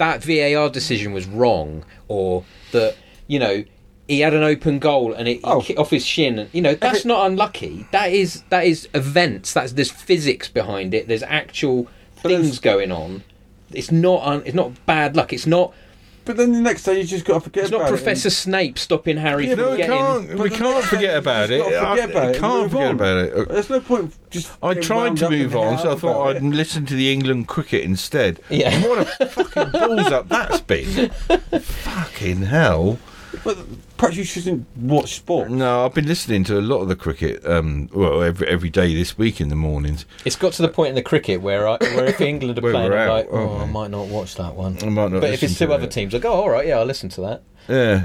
VAR decision was wrong, or that, you know, he had an open goal and it kicked off his shin, and, you know, that's not unlucky. That is events. There's physics behind it. There's actual things going on. It's not bad luck. It's not. But then the next day, you just got to forget It's about not it. Professor Snape stopping Harry No, from we getting. can't. We can't forget about it. Just gotta forget about it. Can't Move forget on. about it. There's no point just. I getting tried wound to up and move on, so I hang thought about I'd it. listen to the England cricket instead. Yeah. And what a fucking balls up that's been. Fucking hell. But perhaps you shouldn't watch sport. No, I've been listening to a lot of the cricket. Every day this week in the mornings. It's got to the point in the cricket where if England are Where playing, we're I'm out, like, aren't I we? might not watch that one. I might not But if it's listen two to other it. teams, I go, all right, yeah, I'll listen to that. Yeah,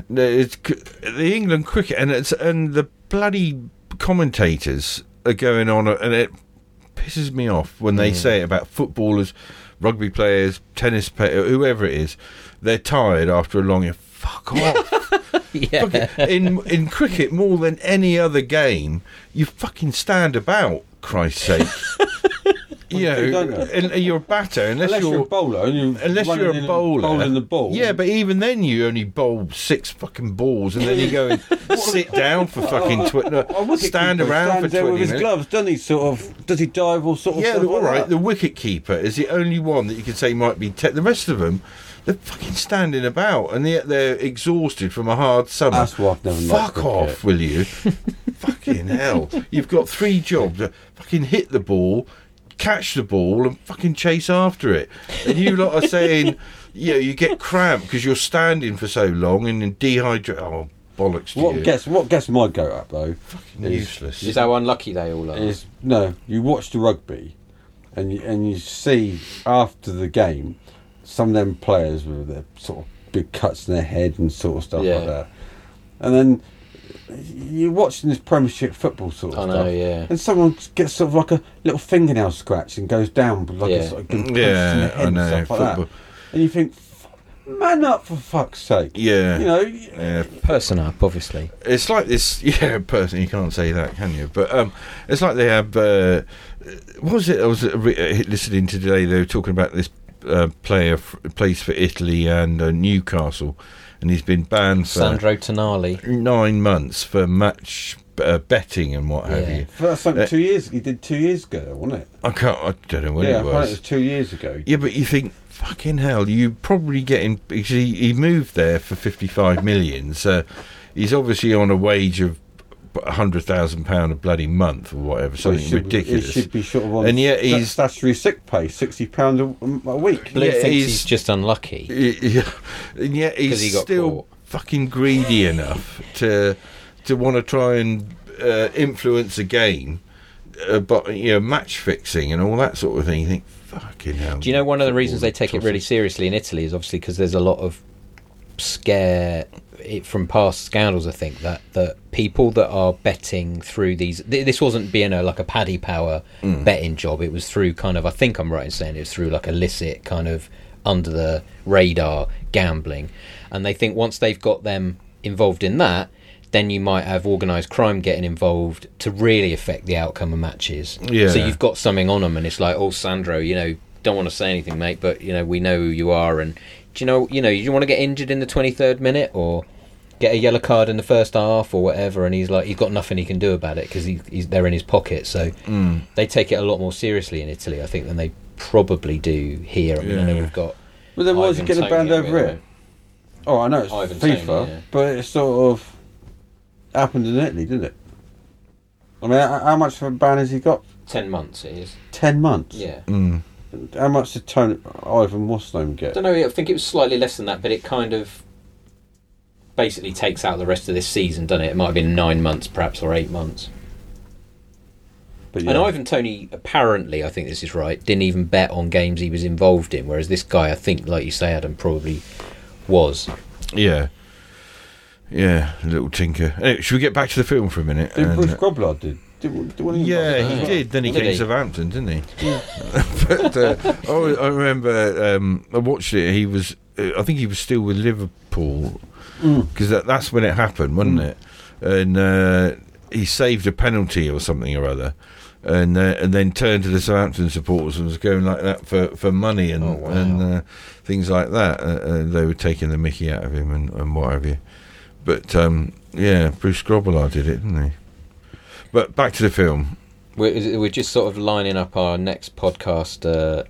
the England cricket and the bloody commentators are going on, and it pisses me off when they say it about footballers, rugby players, tennis players, whoever it is. They're tired after a long year. Fuck off. Yeah. In cricket, more than any other game, you fucking stand about, Christ's sake. You do, know, don't and you're a batter Unless you're a bowler and you bowling the ball. Yeah, but even then you only bowl 6 fucking balls and then you go and sit down for fucking stand around for 20 there with his minutes. gloves, doesn't he? Sort of. Does he dive or sort of? Yeah, stuff all like right. that? The wicket keeper is the only one that you can say might be. The rest of them, they're fucking standing about, and yet they're exhausted from a hard summer. That's why I've never liked Fuck off, cricket. will you? Fucking hell! You've got 3 jobs: fucking hit the ball, catch the ball, and fucking chase after it. And you lot are saying, you get cramp because you're standing for so long and then dehydrate. Oh, bollocks to you! What gets my goat up though? Useless. Is how unlucky they all are. Is no, you watch the rugby, and you see after the game, some of them players with their sort of big cuts in their head and sort of stuff Yeah. like that, and then you're watching this Premiership football sort of I stuff, know, yeah. and someone gets sort of like a little fingernail scratch and goes down like Yeah. a sort of getting punched Yeah, in the head I know, and stuff like football. that, and you think, man up for fuck's sake, Yeah. you know. Yeah. Person up, obviously. It's like this, personally, you can't say that, can you? But it's like they have. What was it? I was listening to today. They were talking about this player plays for Italy and Newcastle, and he's been banned for Sandro Tonali. 9 months for match betting and what have you. That's like 2 years. He did 2 years ago, wasn't it? I don't know when Yeah, it I thought it was. was 2 years ago. Yeah, but you think, fucking hell, you probably getting, because he moved there for 55 million, so he's obviously on a wage of £100,000 a bloody month or whatever, something ridiculous. He should be sort of on And yet he's- statutory sick pay, £60 a week. Blue Yeah, thinks he's- he's just unlucky. Yeah, and yet 'Cause he's he got still caught. fucking greedy enough to want to try and influence a game, but match fixing and all that sort of thing. You think, fucking hell. Do you know one of the reasons they take it really seriously in Italy is obviously because there's a lot of from past scandals. I think that people that are betting through these, this wasn't being like a Paddy Power betting job. It was through kind of, I think I'm right in saying it was through like illicit kind of under the radar gambling, and they think once they've got them involved in that, then you might have organised crime getting involved to really affect the outcome of matches. Yeah. So you've got something on them, and it's like, oh, Sandro, don't want to say anything, mate, but we know who you are, and do you want to get injured in the 23rd minute or get a yellow card in the first half or whatever, and he's got nothing he can do about it because they're in his pocket. So they take it a lot more seriously in Italy, I think, than they probably do here. I mean, I know we've got. But then why is he Ivan getting Toney banned over over it? Oh, I know it's Ivan FIFA, Toney, yeah. but it sort of happened in Italy, didn't it? I mean, how much of a ban has he got? 10 months it is. 10 months? Yeah. How much did Ivan what's his name I get? don't know, I think it was slightly less than that, but it kind of basically takes out the rest of this season, doesn't it? It might have been 9 months perhaps, or 8 months. But And Ivan Toney, apparently, I think this is right, didn't even bet on games he was involved in, whereas this guy, I think, like you say, Adam, probably was. Yeah. Yeah, little tinker. Anyway, should we get back to the film for a minute? Did Bruce Grobbelaar did? Yeah, he did. Then he Did came to he? Southampton, didn't he? But I remember I watched it. He was, I think he was still with Liverpool because that's when it happened, wasn't it? And he saved a penalty or something or other, and then turned to the Southampton supporters and was going like that for money and and things like that. They were taking the mickey out of him and what have you. But yeah, Bruce Grobbelaar did it, didn't he? But back to the film. We're just sort of lining up our next podcast,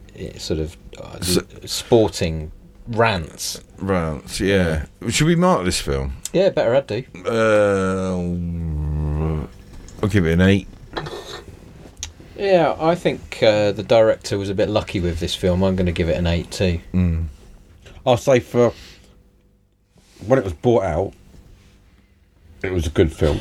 sporting rants. Right, yeah. Should we mark this film? Yeah, better I'd do. I'll give it an 8. Yeah, I think the director was a bit lucky with this film. I'm going to give it an 8 too. I'll say for when it was brought out, it was a good film.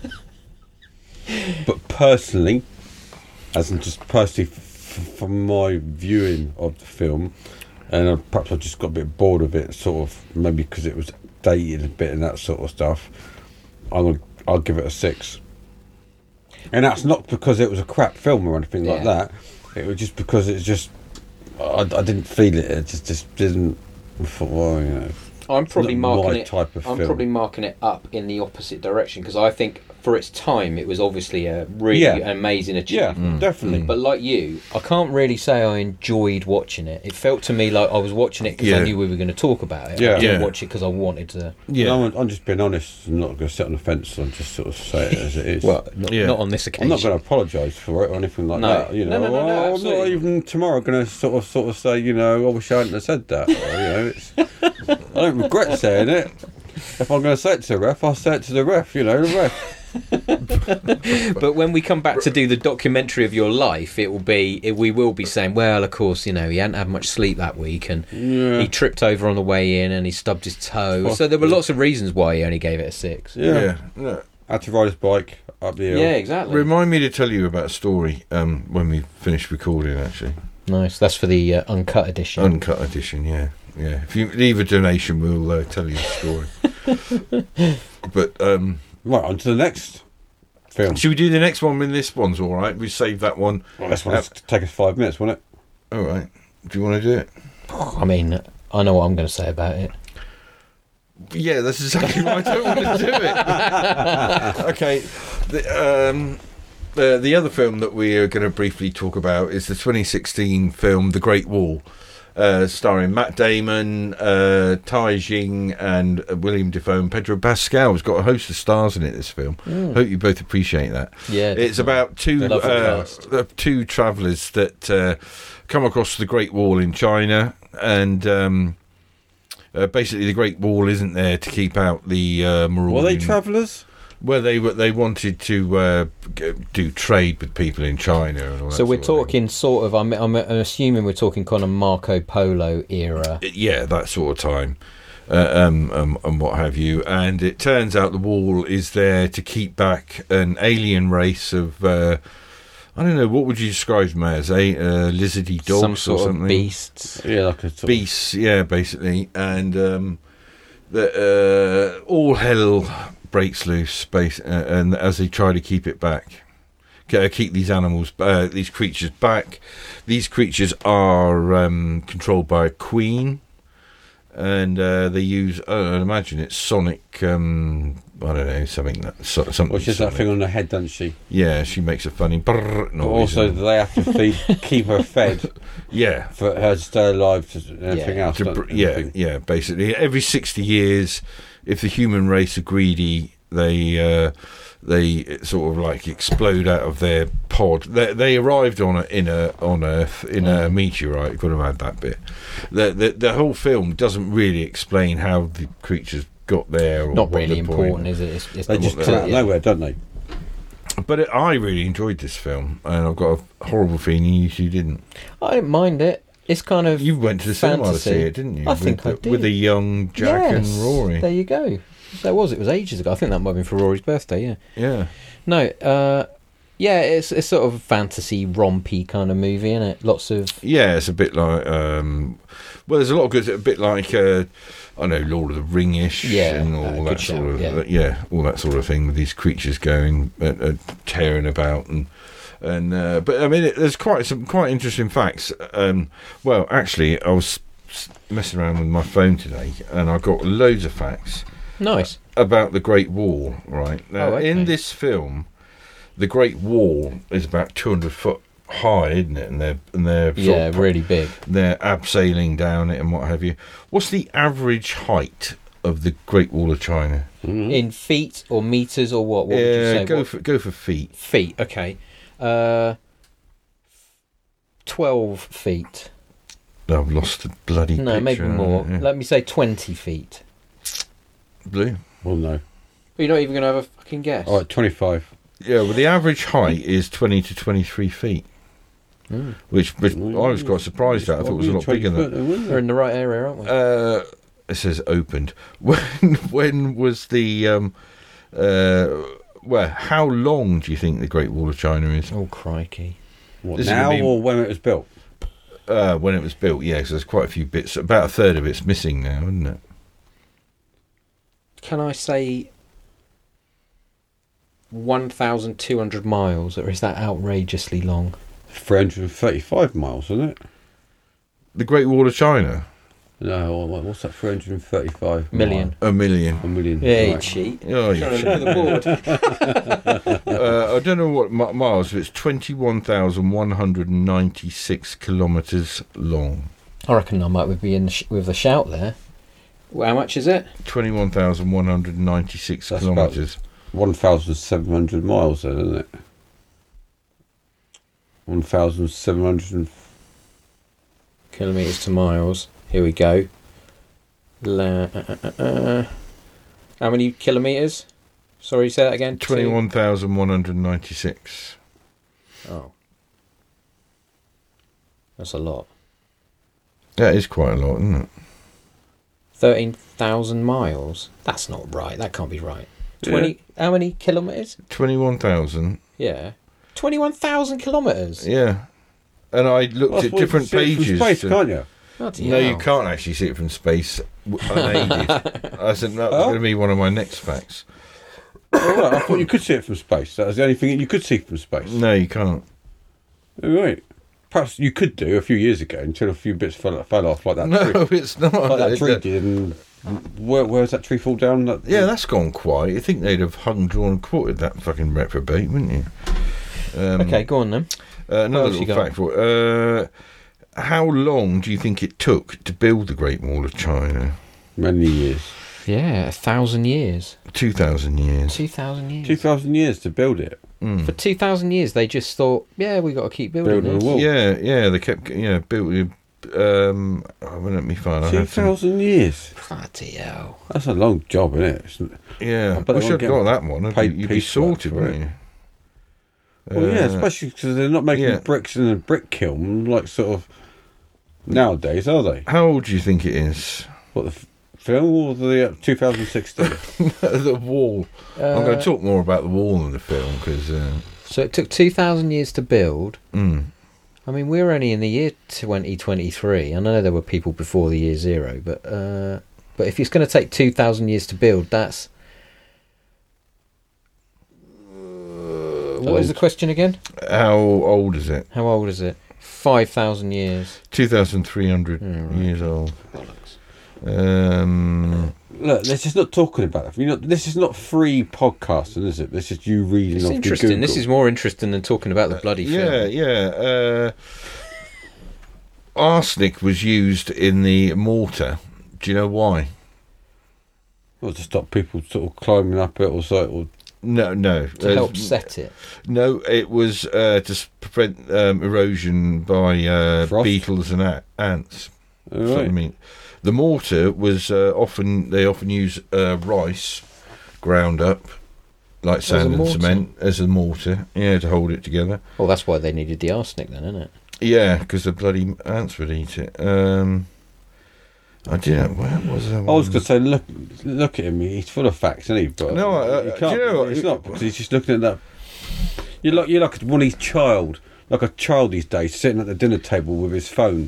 But personally, as in just personally from my viewing of the film, and perhaps I just got a bit bored of it, sort of maybe because it was dated a bit and that sort of stuff, I'll give it a 6. And that's not because it was a crap film or anything like that. It was just because it's just I didn't feel it. It just didn't. I thought, well, I'm probably not marking my it. type of I'm film. probably marking it up in the opposite direction because I think for its time it was obviously a really amazing achievement. Yeah, definitely. But like you, I can't really say I enjoyed watching it. It felt to me like I was watching it because I knew we were going to talk about it. Yeah. I didn't Yeah. watch it because I wanted to. Yeah. I'm just being honest. I'm not going to sit on the fence and just sort of say it as it is. Well, not on this I'm occasion. not going to apologise for it or anything like No. that. You know, No, I'm not absolutely. even tomorrow going to sort of say, I wish I hadn't have said that. Or, I don't regret saying it. If I'm going to say it to the ref, I'll say it to the ref. The ref. But when we come back to do the documentary of your life, we will be saying, well, of course, he hadn't had much sleep that week, and he tripped over on the way in, and he stubbed his toe. So there were lots of reasons why he only gave it a 6. Yeah. Had to ride his bike up the hill. Yeah, exactly. Remind me to tell you about a story when we finish recording, actually. Nice. That's for the uncut edition. Uncut edition, yeah. Yeah. If you leave a donation, we'll tell you the story. But Right, on to the next film. should we do the next one when this one's all right? We save that one. Well, this one's take us 5 minutes, won't it? All right. Do you want to do it? I mean, I know what I'm going to say about it. Yeah, that's exactly why I don't want to do it. Okay. The other film that we are going to briefly talk about is the 2016 film The Great Wall. starring Matt Damon, Tai Jing, and William Dafoe and Pedro Pascal. It's got a host of stars in it, this film. Hope you both appreciate that. Yeah, it's about two travellers that come across the Great Wall in China, and basically the Great Wall isn't there to keep out the marauding. Were they travellers? Well, they wanted to do trade with people in China and all that. So we're sort of talking sort of. I'm assuming we're talking kind of Marco Polo era. yeah, that sort of time, and what have you. And it turns out the wall is there to keep back an alien race of I don't know, what would you describe them as? Lizardy dogs Some sort or something? of beasts. Yeah, like a sort Beasts, yeah, basically, and all hell breaks loose, and as they try to keep it back, keep these animals, these creatures back. These creatures are controlled by a queen, and they use, I imagine it's sonic. I don't know, something something. Well, she has that thing on her head, doesn't she? Yeah, she makes a funny brrr But noise. also, they have to keep her fed yeah. for her to stay alive and everything else. Yeah, basically every 60 years, if the human race are greedy, they sort of like explode out of their pod. They arrived on Earth in a meteorite. You've got to add that bit. The whole film doesn't really explain how the creatures got there. Or Not what really the point. important, is it? It's They just come out of nowhere, don't they? But I really enjoyed this film, and I've got a horrible feeling you two didn't. I don't mind it. It's kind of. You went to the cinema to see fantasy. it, didn't you? I think I did. With a young Jack and Rory. There you go. That was. It was ages ago. I think that might have been for Rory's birthday. Yeah. Yeah. No. Yeah. It's sort of a fantasy rompy kind of movie, isn't it? Lots of. Yeah, it's a bit like. Well, there's a lot of good. A bit like. I know, Lord of the Ring-ish, Yeah, and all that good sort shout, of all that sort of thing with these creatures going tearing about and but I mean there's some quite interesting facts. Well, actually, I was messing around with my phone today, and I got loads of facts Nice. about the Great Wall. Right now, okay. in this film, the Great Wall is about 200 foot high, isn't it? And they're Yeah, really big. they're abseiling down it and what have you. What's the average height of the Great Wall of China? In feet or meters or what? What would you say? go What- for feet. feet. Okay. 12 feet. I've lost the bloody No, maybe picture. more. Yeah. Let me say 20 feet. Blue. Well, no. You're not even going to have a fucking guess. All right, 25. Yeah, well, the average height is 20 to 23 feet, which I was quite surprised at. I thought it was a lot bigger than that. We're in the right area, aren't we? It says opened. When was the well, how long do you think the Great Wall of China is? Oh, crikey. What, This is now gonna be- or when it was built? When it was built, yeah, because there's quite a few bits. About a third of it's missing now, isn't it? Can I say 1,200 miles, or is that outrageously long? 335 miles, isn't it? The Great Wall of China? No, what's that? 335 Million. miles? A million. A million. Yeah, right. cheat. Oh, you Trying to look at the board. I don't know what miles, but it's 21,196 kilometres long. I reckon I might be in with a shout there. Well, how much is it? 21,196 That's kilometres. 1,700 miles, then, isn't it? 1,700. Kilometres to miles. Here we go. How many kilometres? Sorry, say that again. 21,196. Oh. That's a lot. That is quite a lot, isn't it? 13,000 miles? That's not right. That can't be right. 20. How many kilometres? 21,000. Yeah. 21,000 kilometres? Yeah. And I looked at different pages. Space, can't you? Bloody No, hell. you can't actually see it from space unaided. I said that was going to be one of my next facts. Oh, right, I thought you could see it from space. That was the only thing you could see from space. No, you can't. Oh, right. Perhaps you could do a few years ago until a few bits fell off like that tree. No, it's not. Like that tree did. And where's that tree fall down? Yeah, that's gone quiet. You think they'd have hung, drawn, and quartered that fucking reprobate, wouldn't you? Okay, go on then. Another else you little got? fact for how long do you think it took to build the Great Wall of China? Many years. Yeah, 1,000 years. 2,000 years. 2,000 years. 2,000 years to build it. For 2,000 years, they just thought, yeah, we got to keep building Building this. a wall. Yeah, they kept, built. Let me find. 2,000 years. Bloody hell. That's a long job, isn't it? Yeah, bet wish they I'd won't got that one. paid You'd be piecework sorted, for wouldn't it. you? Well, yeah, especially because they're not making yeah. bricks in a brick kiln like sort of nowadays, are they? How old do you think it is? What, the film or the 2016? The wall. I'm going to talk more about the wall than the film because. So it took 2,000 years to build. Mm. I mean, we're only in the year 2023. I know there were people before the year zero, but if it's going to take 2,000 years to build, that's... what is the question again? How old is it? How old is it? 5,000 years. 2,300 years old. Look, this is not talking about it. This is not free podcasting, is it? This is you reading It's off interesting. Google. This is more interesting than talking about the bloody film. Yeah. Arsenic was used in the mortar. Do you know why? Well, to stop people sort of climbing up it or so. No. To help set it. No, it was to prevent erosion by Frost? beetles and ants. All That's what I right. mean. The mortar was often use rice ground up like As a sand and mortar? cement as a mortar, to hold it together. Well, that's why they needed the arsenic then, isn't it? Yeah, because the bloody ants would eat it. I didn't. Where was that? I was going to say, look at him. He's full of facts, isn't he? But No, you do can't. you know what? It's not because he's just looking at that. You're like one of his child, like a child these days, sitting at the dinner table with his phone.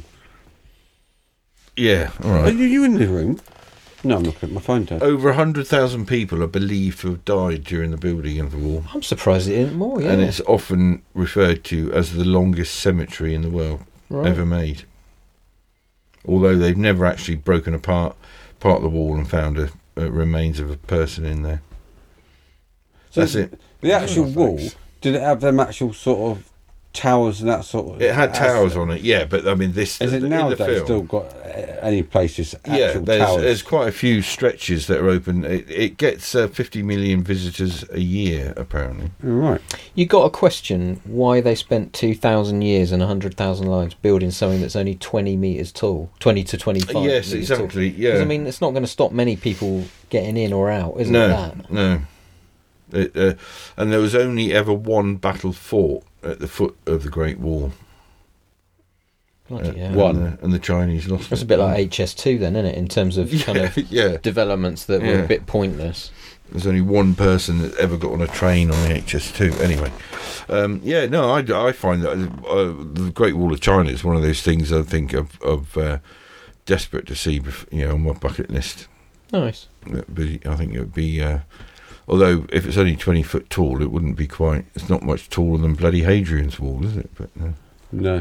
Yeah, all Are right. you in the room? No, I'm looking at my phone, Dad. Over 100,000 people are believed to have died during the building of the wall, I'm surprised it isn't more, yeah. and it's often referred to as the longest cemetery in the world Right. ever made. Although they've never actually broken apart part of the wall and found a remains of a person in there. So That's it. The actual Thanks. wall, did it have them actual sort of towers and that sort of? It had towers on it, yeah, but I mean this. Is it in nowadays the film, still got any places Yeah, actual there's towers? quite a few stretches that are open. It gets 50 million visitors a year, apparently. All right. You got to question why they spent 2,000 years and 100,000 lives building something that's only 20 metres tall, 20 to 25. Yes, metres tall. exactly. 'Cause, Yeah. I mean, it's not going to stop many people getting in or out, is it? No, That? no. And there was only ever one battle fought at the foot of the Great Wall. Bloody hell. One. And the Chinese lost. It's it. a bit like HS2 then, isn't it? In terms of kind of Yeah. developments that were Yeah. a bit pointless. There's only one person that ever got on a train on the HS2. Anyway, I find that the Great Wall of China is one of those things I think of desperate to see, on my bucket list. Nice. I think it would be. Although if it's only 20 foot tall, it wouldn't be quite. It's not much taller than bloody Hadrian's Wall, is it? But No.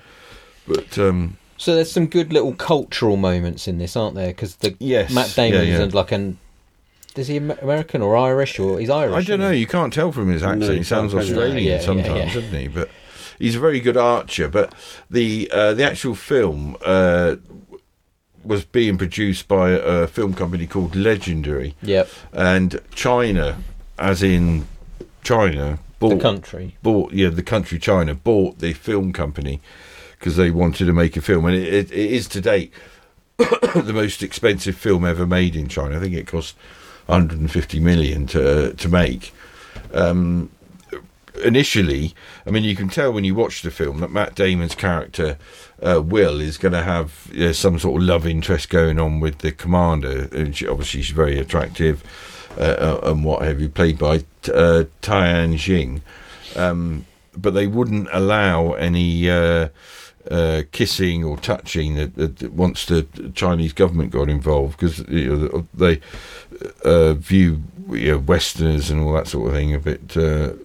So there's some good little cultural moments in this, aren't there? Because Yes, Matt Damon yeah. is like is he American or Irish, or he's Irish? I don't know. isn't he? You can't tell from his accent. No, you he sounds can't, can you? Australian Yeah, sometimes, yeah. doesn't he? But he's a very good archer. But the actual film was being produced by a film company called Legendary, Yep. and China, as in China, The country. the country China bought the film company because they wanted to make a film, and it is to date the most expensive film ever made in China. I think it cost 150 million to make. Initially, I mean, you can tell when you watch the film that Matt Damon's character Will is going to have some sort of love interest going on with the commander, and she's very attractive and what have you, played by Tian Jing, but they wouldn't allow any kissing or touching once the Chinese government got involved, because they view Westerners and all that sort of thing a bit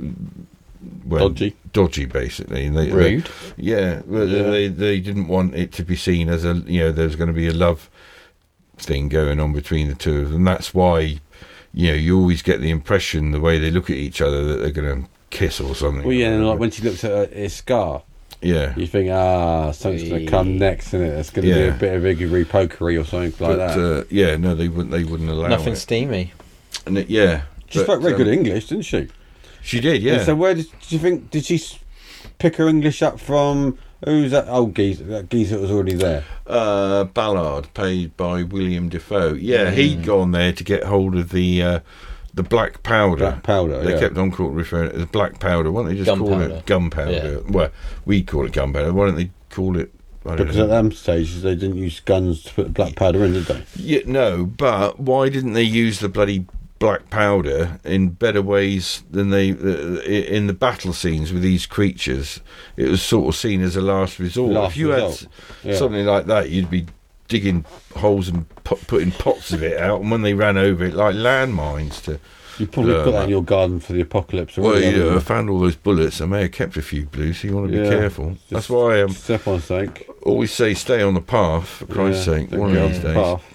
dodgy basically, and Rude. they didn't want it to be seen as there's going to be a love thing going on between the two of them. That's why you always get the impression, the way they look at each other, that they're going to kiss or something. Well, yeah, and like when she looks at his scar. Yeah. You think, something's going to come next, isn't it? It's going to be Yeah. a bit of Iggy Pokery or something like that. Yeah, no, they wouldn't allow Nothing it. steamy. And yeah. She but, spoke very good English, didn't she? She did, yeah. And so where did you think, did she pick her English up from? Who's that old geezer? That geezer that was already there. Ballard, played by William Defoe. Yeah, he'd gone there to get hold of the black powder. Black powder, They yeah. kept on referring to it as black powder. Why don't they just call Gunpowder. it gunpowder? Yeah. Well, we call it gunpowder. Why don't they call it... I don't Because know. at them stages they didn't use guns to put the black powder in, did they? Yeah, no, but why didn't they use the bloody black powder in better ways than they in the battle scenes with these creatures? It was sort of seen as a last resort. Last if you resort, had yeah. something like that, you'd be digging holes and putting pots of it out, and when they ran over it, like landmines to... You probably Blur, put that mate. in your garden for the apocalypse. Well, already, you know, I haven't found all those bullets. I may have kept a few, Blue, so you want to be Yeah. careful. Just That's why I step on sake. always say stay on the path, for Christ's sake, don't one go of these off the days. path.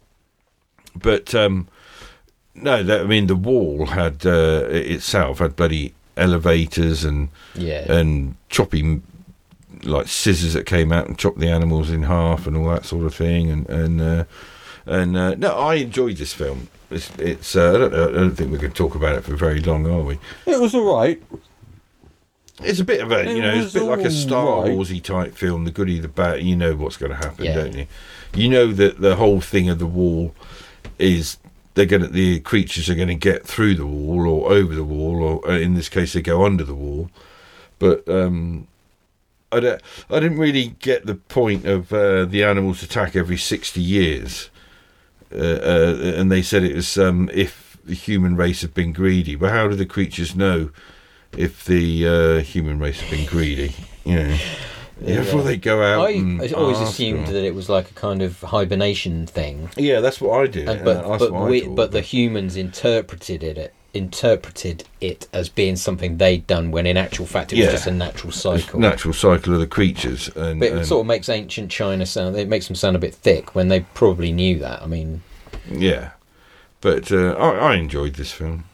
But no, I mean the wall had itself had bloody elevators and chopping like scissors that came out and chopped the animals in half and all that sort of thing. And no, I enjoyed this film. It's I don't think we can talk about it for very long, are we? It was all right. It's a bit of a, it's a bit like a Star all right. Warsy type film, the goody, the bad. You know what's going to happen, Yeah. don't you? You know that the whole thing of the wall is the creatures are going to get through the wall or over the wall, or in this case, they go under the wall. But I didn't really get the point of the animals attack every 60 years, and they said it was if the human race had been greedy. But how do the creatures know if the human race had been greedy? You know, before they go out. I always ask assumed them. that it was like a kind of hibernation thing. Yeah, that's what I did. And, that's what I thought, but the humans interpreted it as being something they'd done, when in actual fact it was Yeah. just a natural cycle. natural cycle of the creatures. And, But it sort of makes ancient China sound. It makes them sound a bit thick when they probably knew that. I mean, yeah, but I enjoyed this film.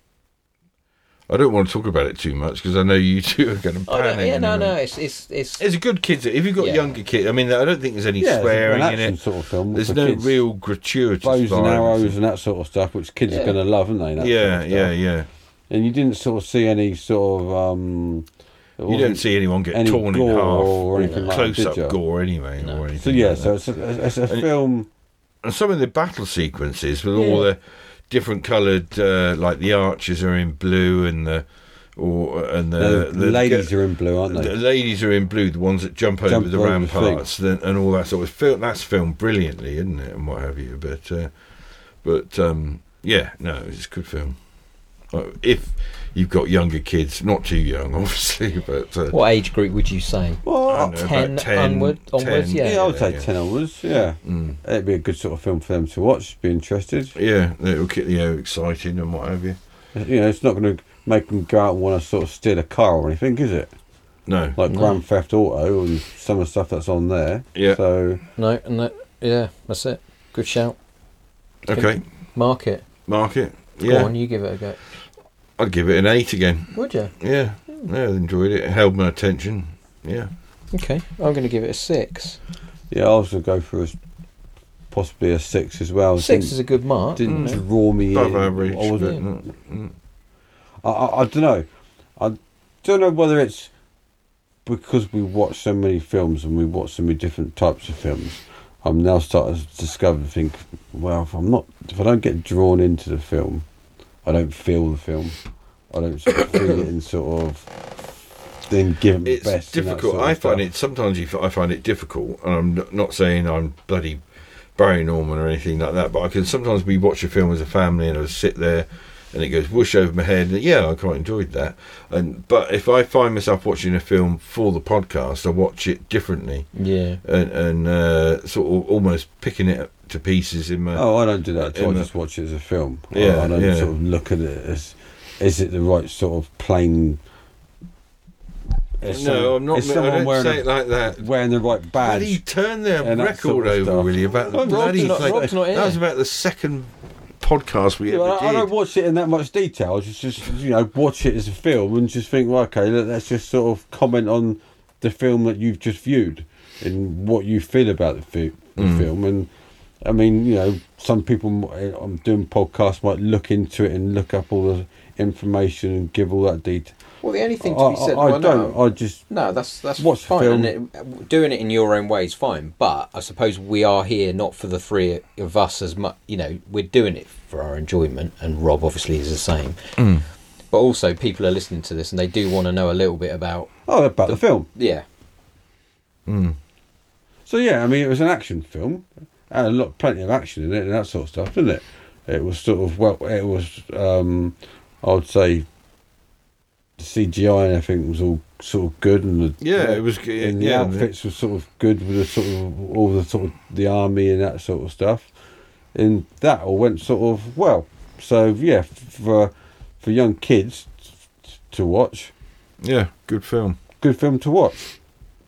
I don't want to talk about it too much because I know you two are going to panic. no. It's It's a good kids. If you've got Yeah. younger kids, I mean, I don't think there's any Yeah, swearing it's an in action it. sort of film. There's for no kids. real gratuitous bows and violence. arrows and that sort of stuff, which kids Yeah. are going to love, aren't they? That Yeah, sort of yeah, stuff. yeah. And you didn't sort of see any sort of. You don't see anyone get any torn in gore half or anything like that, close-up did you? gore anyway, No. or anything. So yeah, like so that. it's a film. And some of the battle sequences with all the different coloured, like the archers are in blue and the ladies are in blue, aren't The they? ladies are in blue, the ones that jump over the over the ramparts and all that sort of film. That's filmed brilliantly, isn't it, and what have you? But yeah, no, it's a good film. If you've got younger kids, not too young, obviously, but what age group would you say? I Well, don't know, 10 about 10 onwards? 10, Yeah. I would say yeah. 10 onwards. Yeah, it'd be a good sort of film for them to watch. Be interested. Yeah, it'll get exciting and what have you. You know, it's not going to make them go out and want to sort of steal a car or anything, is it? No, Like Grand Theft Auto and some of the stuff that's on there. Yeah. So No, yeah, that's it. Good shout. okay, Mark it. mark it. Go Yeah, on, you give it a go. I'd give it an 8 again. Would you? Yeah, I enjoyed it. It held my attention. Yeah. Okay, I'm going to give it a 6. yeah, I was going to go for possibly a 6 as well. 6 is a good mark. Didn't isn't it? draw me Above in. average. I but, wasn't. I don't know. I don't know whether it's because we watch so many films and we watch so many different types of films. I'm now starting to discover and think, well, if I don't get drawn into the film, I don't feel the film. I don't sort of feel it in sort of then give it my it's best. and that difficult. sort of I find stuff. it sometimes. I find it difficult, and I'm not saying I'm bloody Barry Norman or anything like that. But I can sometimes we watch a film as a family, and I sit there, and it goes whoosh over my head. And yeah, I quite enjoyed that. But if I find myself watching a film for the podcast, I watch it differently, Yeah. and sort of almost picking it to pieces in my. Oh, I don't do that. I in just watch it as a film. Yeah, I don't yeah. sort of look at it as, is it the right sort of plain? No, I'm not. Is I someone don't wearing say it like that. wearing the right badge? Bloody turn their and that record sort of over, stuff. will you? About the Well, bloody Rob's thing. not here. That was about the second podcast we Yeah, ever I did. don't watch it in that much detail. I just watch it as a film and just think, well, okay, let's just sort of comment on the film that you've just viewed and what you feel about the film. And I mean, you know, some people I'm doing podcasts might look into it and look up all the information and give all that detail. Well, the only thing to be said, I don't. I just that's watch the fine. film. And doing it in your own way is fine. But I suppose we are here not for the three of us as much. You know, we're doing it for our enjoyment, and Rob obviously is the same. But also, people are listening to this and they do want to know a little bit about the film. Yeah. So yeah, I mean, it was an action film. Had plenty of action in it and that sort of stuff, didn't it? It was sort of I would say the CGI and everything was all sort of good, and it was good. And the outfits were sort of good with the sort of all the sort of the army and that sort of stuff, and that all went sort of well. So yeah, for young kids to watch, good film to watch.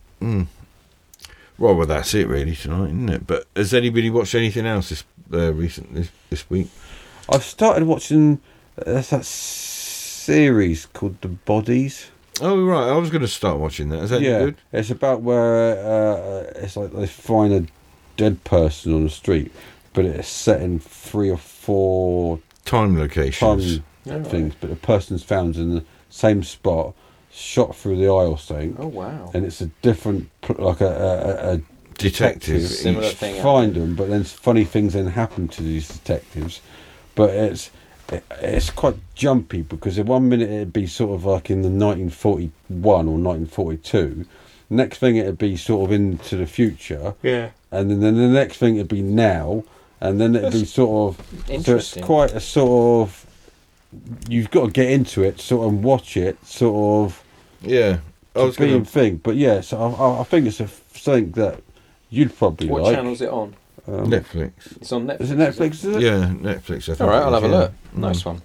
Well, that's it really tonight, isn't it? But has anybody watched anything else this week? I've started watching that series called The Bodies. Oh right, I was going to start watching that. Is that good? It's about where it's like they find a dead person on the street, but it's set in 3 or 4 time locations, things. But the person's found in the same spot, shot through the eye or something. Oh wow! And it's a different, like a detective similar thing. Find them, but then funny things then happen to these detectives. But it's quite jumpy because in 1 minute it'd be sort of like in the 1941 or 1942. Next thing it'd be sort of into the future. Yeah. And then the next thing it'd be now, and then it'd be sort of. Interesting. So it's quite a sort of. You've got to get into it, sort of, and watch it, sort of. Yeah. Thing, but yeah, so I think it's something that you'd probably like. What channel is it on? Netflix. It's on Netflix. Is it Netflix? Is it? Yeah, Netflix. I think all right, I'll have a look. Nice one.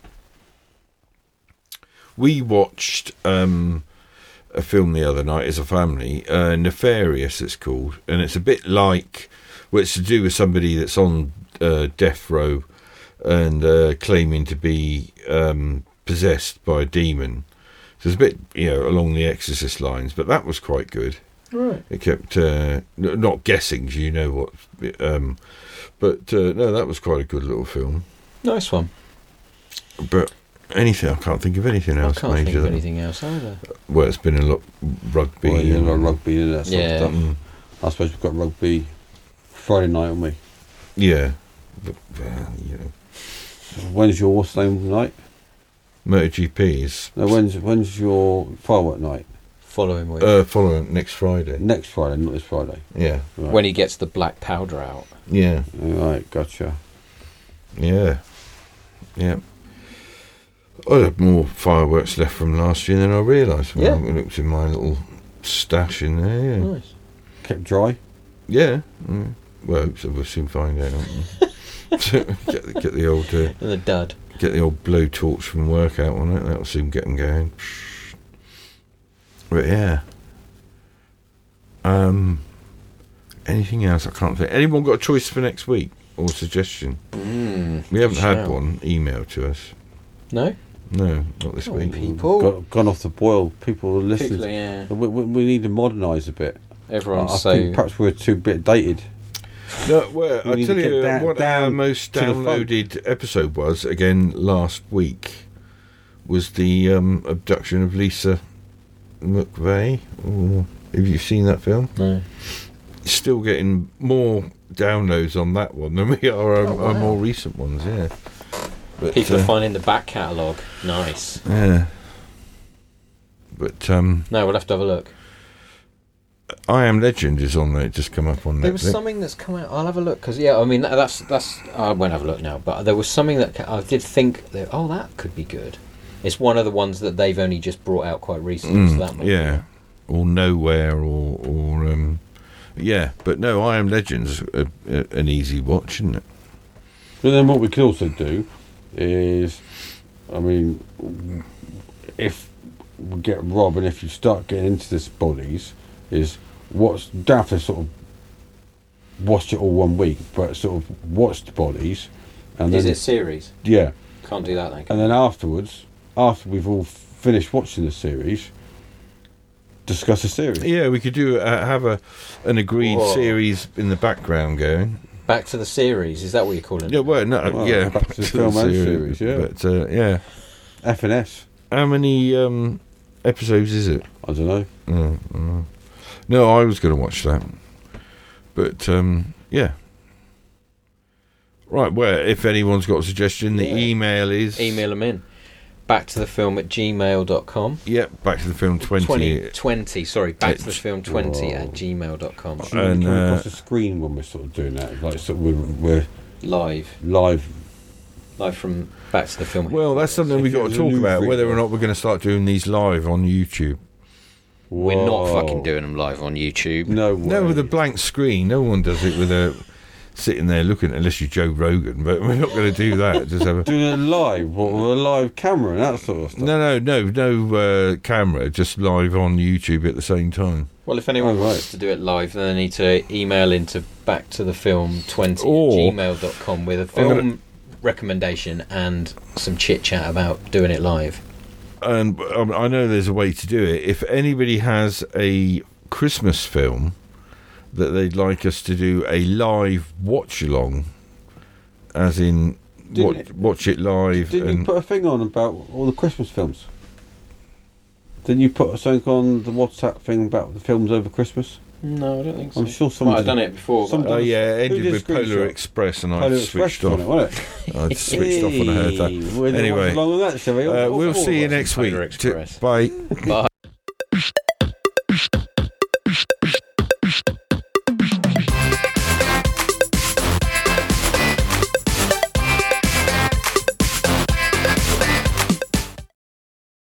We watched a film the other night as a family, Nefarious it's called, and it's a bit like, well, it's to do with somebody that's on death row and claiming to be possessed by a demon. So it's a bit, along the Exorcist lines, but that was quite good. Right. It kept not guessing, 'cause you know what, but no, that was quite a good little film. Nice one. But anything, I can't think of anything else. I can't think of anything else either. Well, it's been a lot rugby. Well, a lot of rugby and that sort of stuff. Mm. I suppose we've got rugby Friday night, haven't we? Yeah, but When's your what's the name night? MotoGP is. No, when's your firework night? Following week. Following next Friday. Next Friday, not this Friday. Yeah. Right. When he gets the black powder out. Yeah. Right, gotcha. Yeah. Yeah. I had more fireworks left from last year than I realised when I looked in my little stash in there. Yeah. Nice. Kept dry? Yeah. Mm. Well, so we'll soon find out, won't we? get the old... and the dud. Get the old blowtorch from work out on it. That'll soon get them going. But yeah. Anything else? I can't think. Anyone got a choice for next week or suggestion? We haven't had one emailed to us. No? No, not this week. People. Gone off the boil. People are listening. People, yeah. We need to modernise a bit. Everyone's I think perhaps we're too bit dated. No, well, We I'll need tell to you get what our down most to the front. downloaded episode was, again, last week, was the abduction of Lisa McVeigh. Or, have you seen that film? No. Still getting more downloads on that one than we are our wow. more recent ones, yeah. But, People are finding the back catalogue. Nice. Yeah. But No, we'll have to have a look. I Am Legend is on there. It just come up on Netflix. There was something that's come out. I'll have a look because I mean that's. I won't have a look now. But there was something that I did think that that could be good. It's one of the ones that they've only just brought out quite recently. So that might yeah, or Nowhere, or yeah. But no, I Am Legend's an easy watch, isn't it? But then what we could also do is, I mean, if we get Rob and if you start getting into this bodies, is don't have to sort of watch it all 1 week, but sort of watch the bodies, and is then it series? yeah, Can't do that then. and then afterwards, after we've all finished watching the series, discuss a series. Yeah, we could do have an agreed Whoa. series in the background going. Back to the series. Is that what you're calling Yeah, it? well, no, Well, yeah, back to the film and series, yeah. But yeah, F&S. how many episodes is it? I don't know. No, I was going to watch that, but yeah. Right, well, if anyone's got a suggestion, the email is Email them in. Backtothe film@gmail.com. Yep, back to the film 2020, sorry, back to the film 20 Whoa. at gmail.com. Should we And, come across the screen when we're sort of doing that? Like, sort of we're Live live. from Back to the Film. Well, that's something we've If got it to was a talk new about, thing, whether or yeah. not we're going to start doing these live on YouTube. We're not Whoa. fucking doing them live on YouTube. No way. No, with a blank screen. No one does it with a sitting there looking, unless you're Joe Rogan, but we're not going to do that. Just have a... Doing it live, what, with a live camera and that sort of stuff. No camera, just live on YouTube at the same time. Well, if anyone Oh, right. wants to do it live, then they need to email into backtothe film20 Or- at gmail.com with a film recommendation and some chit chat about doing it live. And I know there's a way to do it. If anybody has a Christmas film that they'd like us to do a live watch along, as in watch it live. Didn't you and put a thing on about all the Christmas films? Didn't you put something on the WhatsApp thing about the films over Christmas? No, I don't think so. I'm sure someone Well, I've did. done it before. Some- but- oh yeah, it Who ended did with Polar screenshot? Express, and I Polar switched Express off. on it, wasn't it? I switched off when I heard that. We'll Anyway, along on that, shall we? we'll see you next week. Polar Express. Bye. Bye.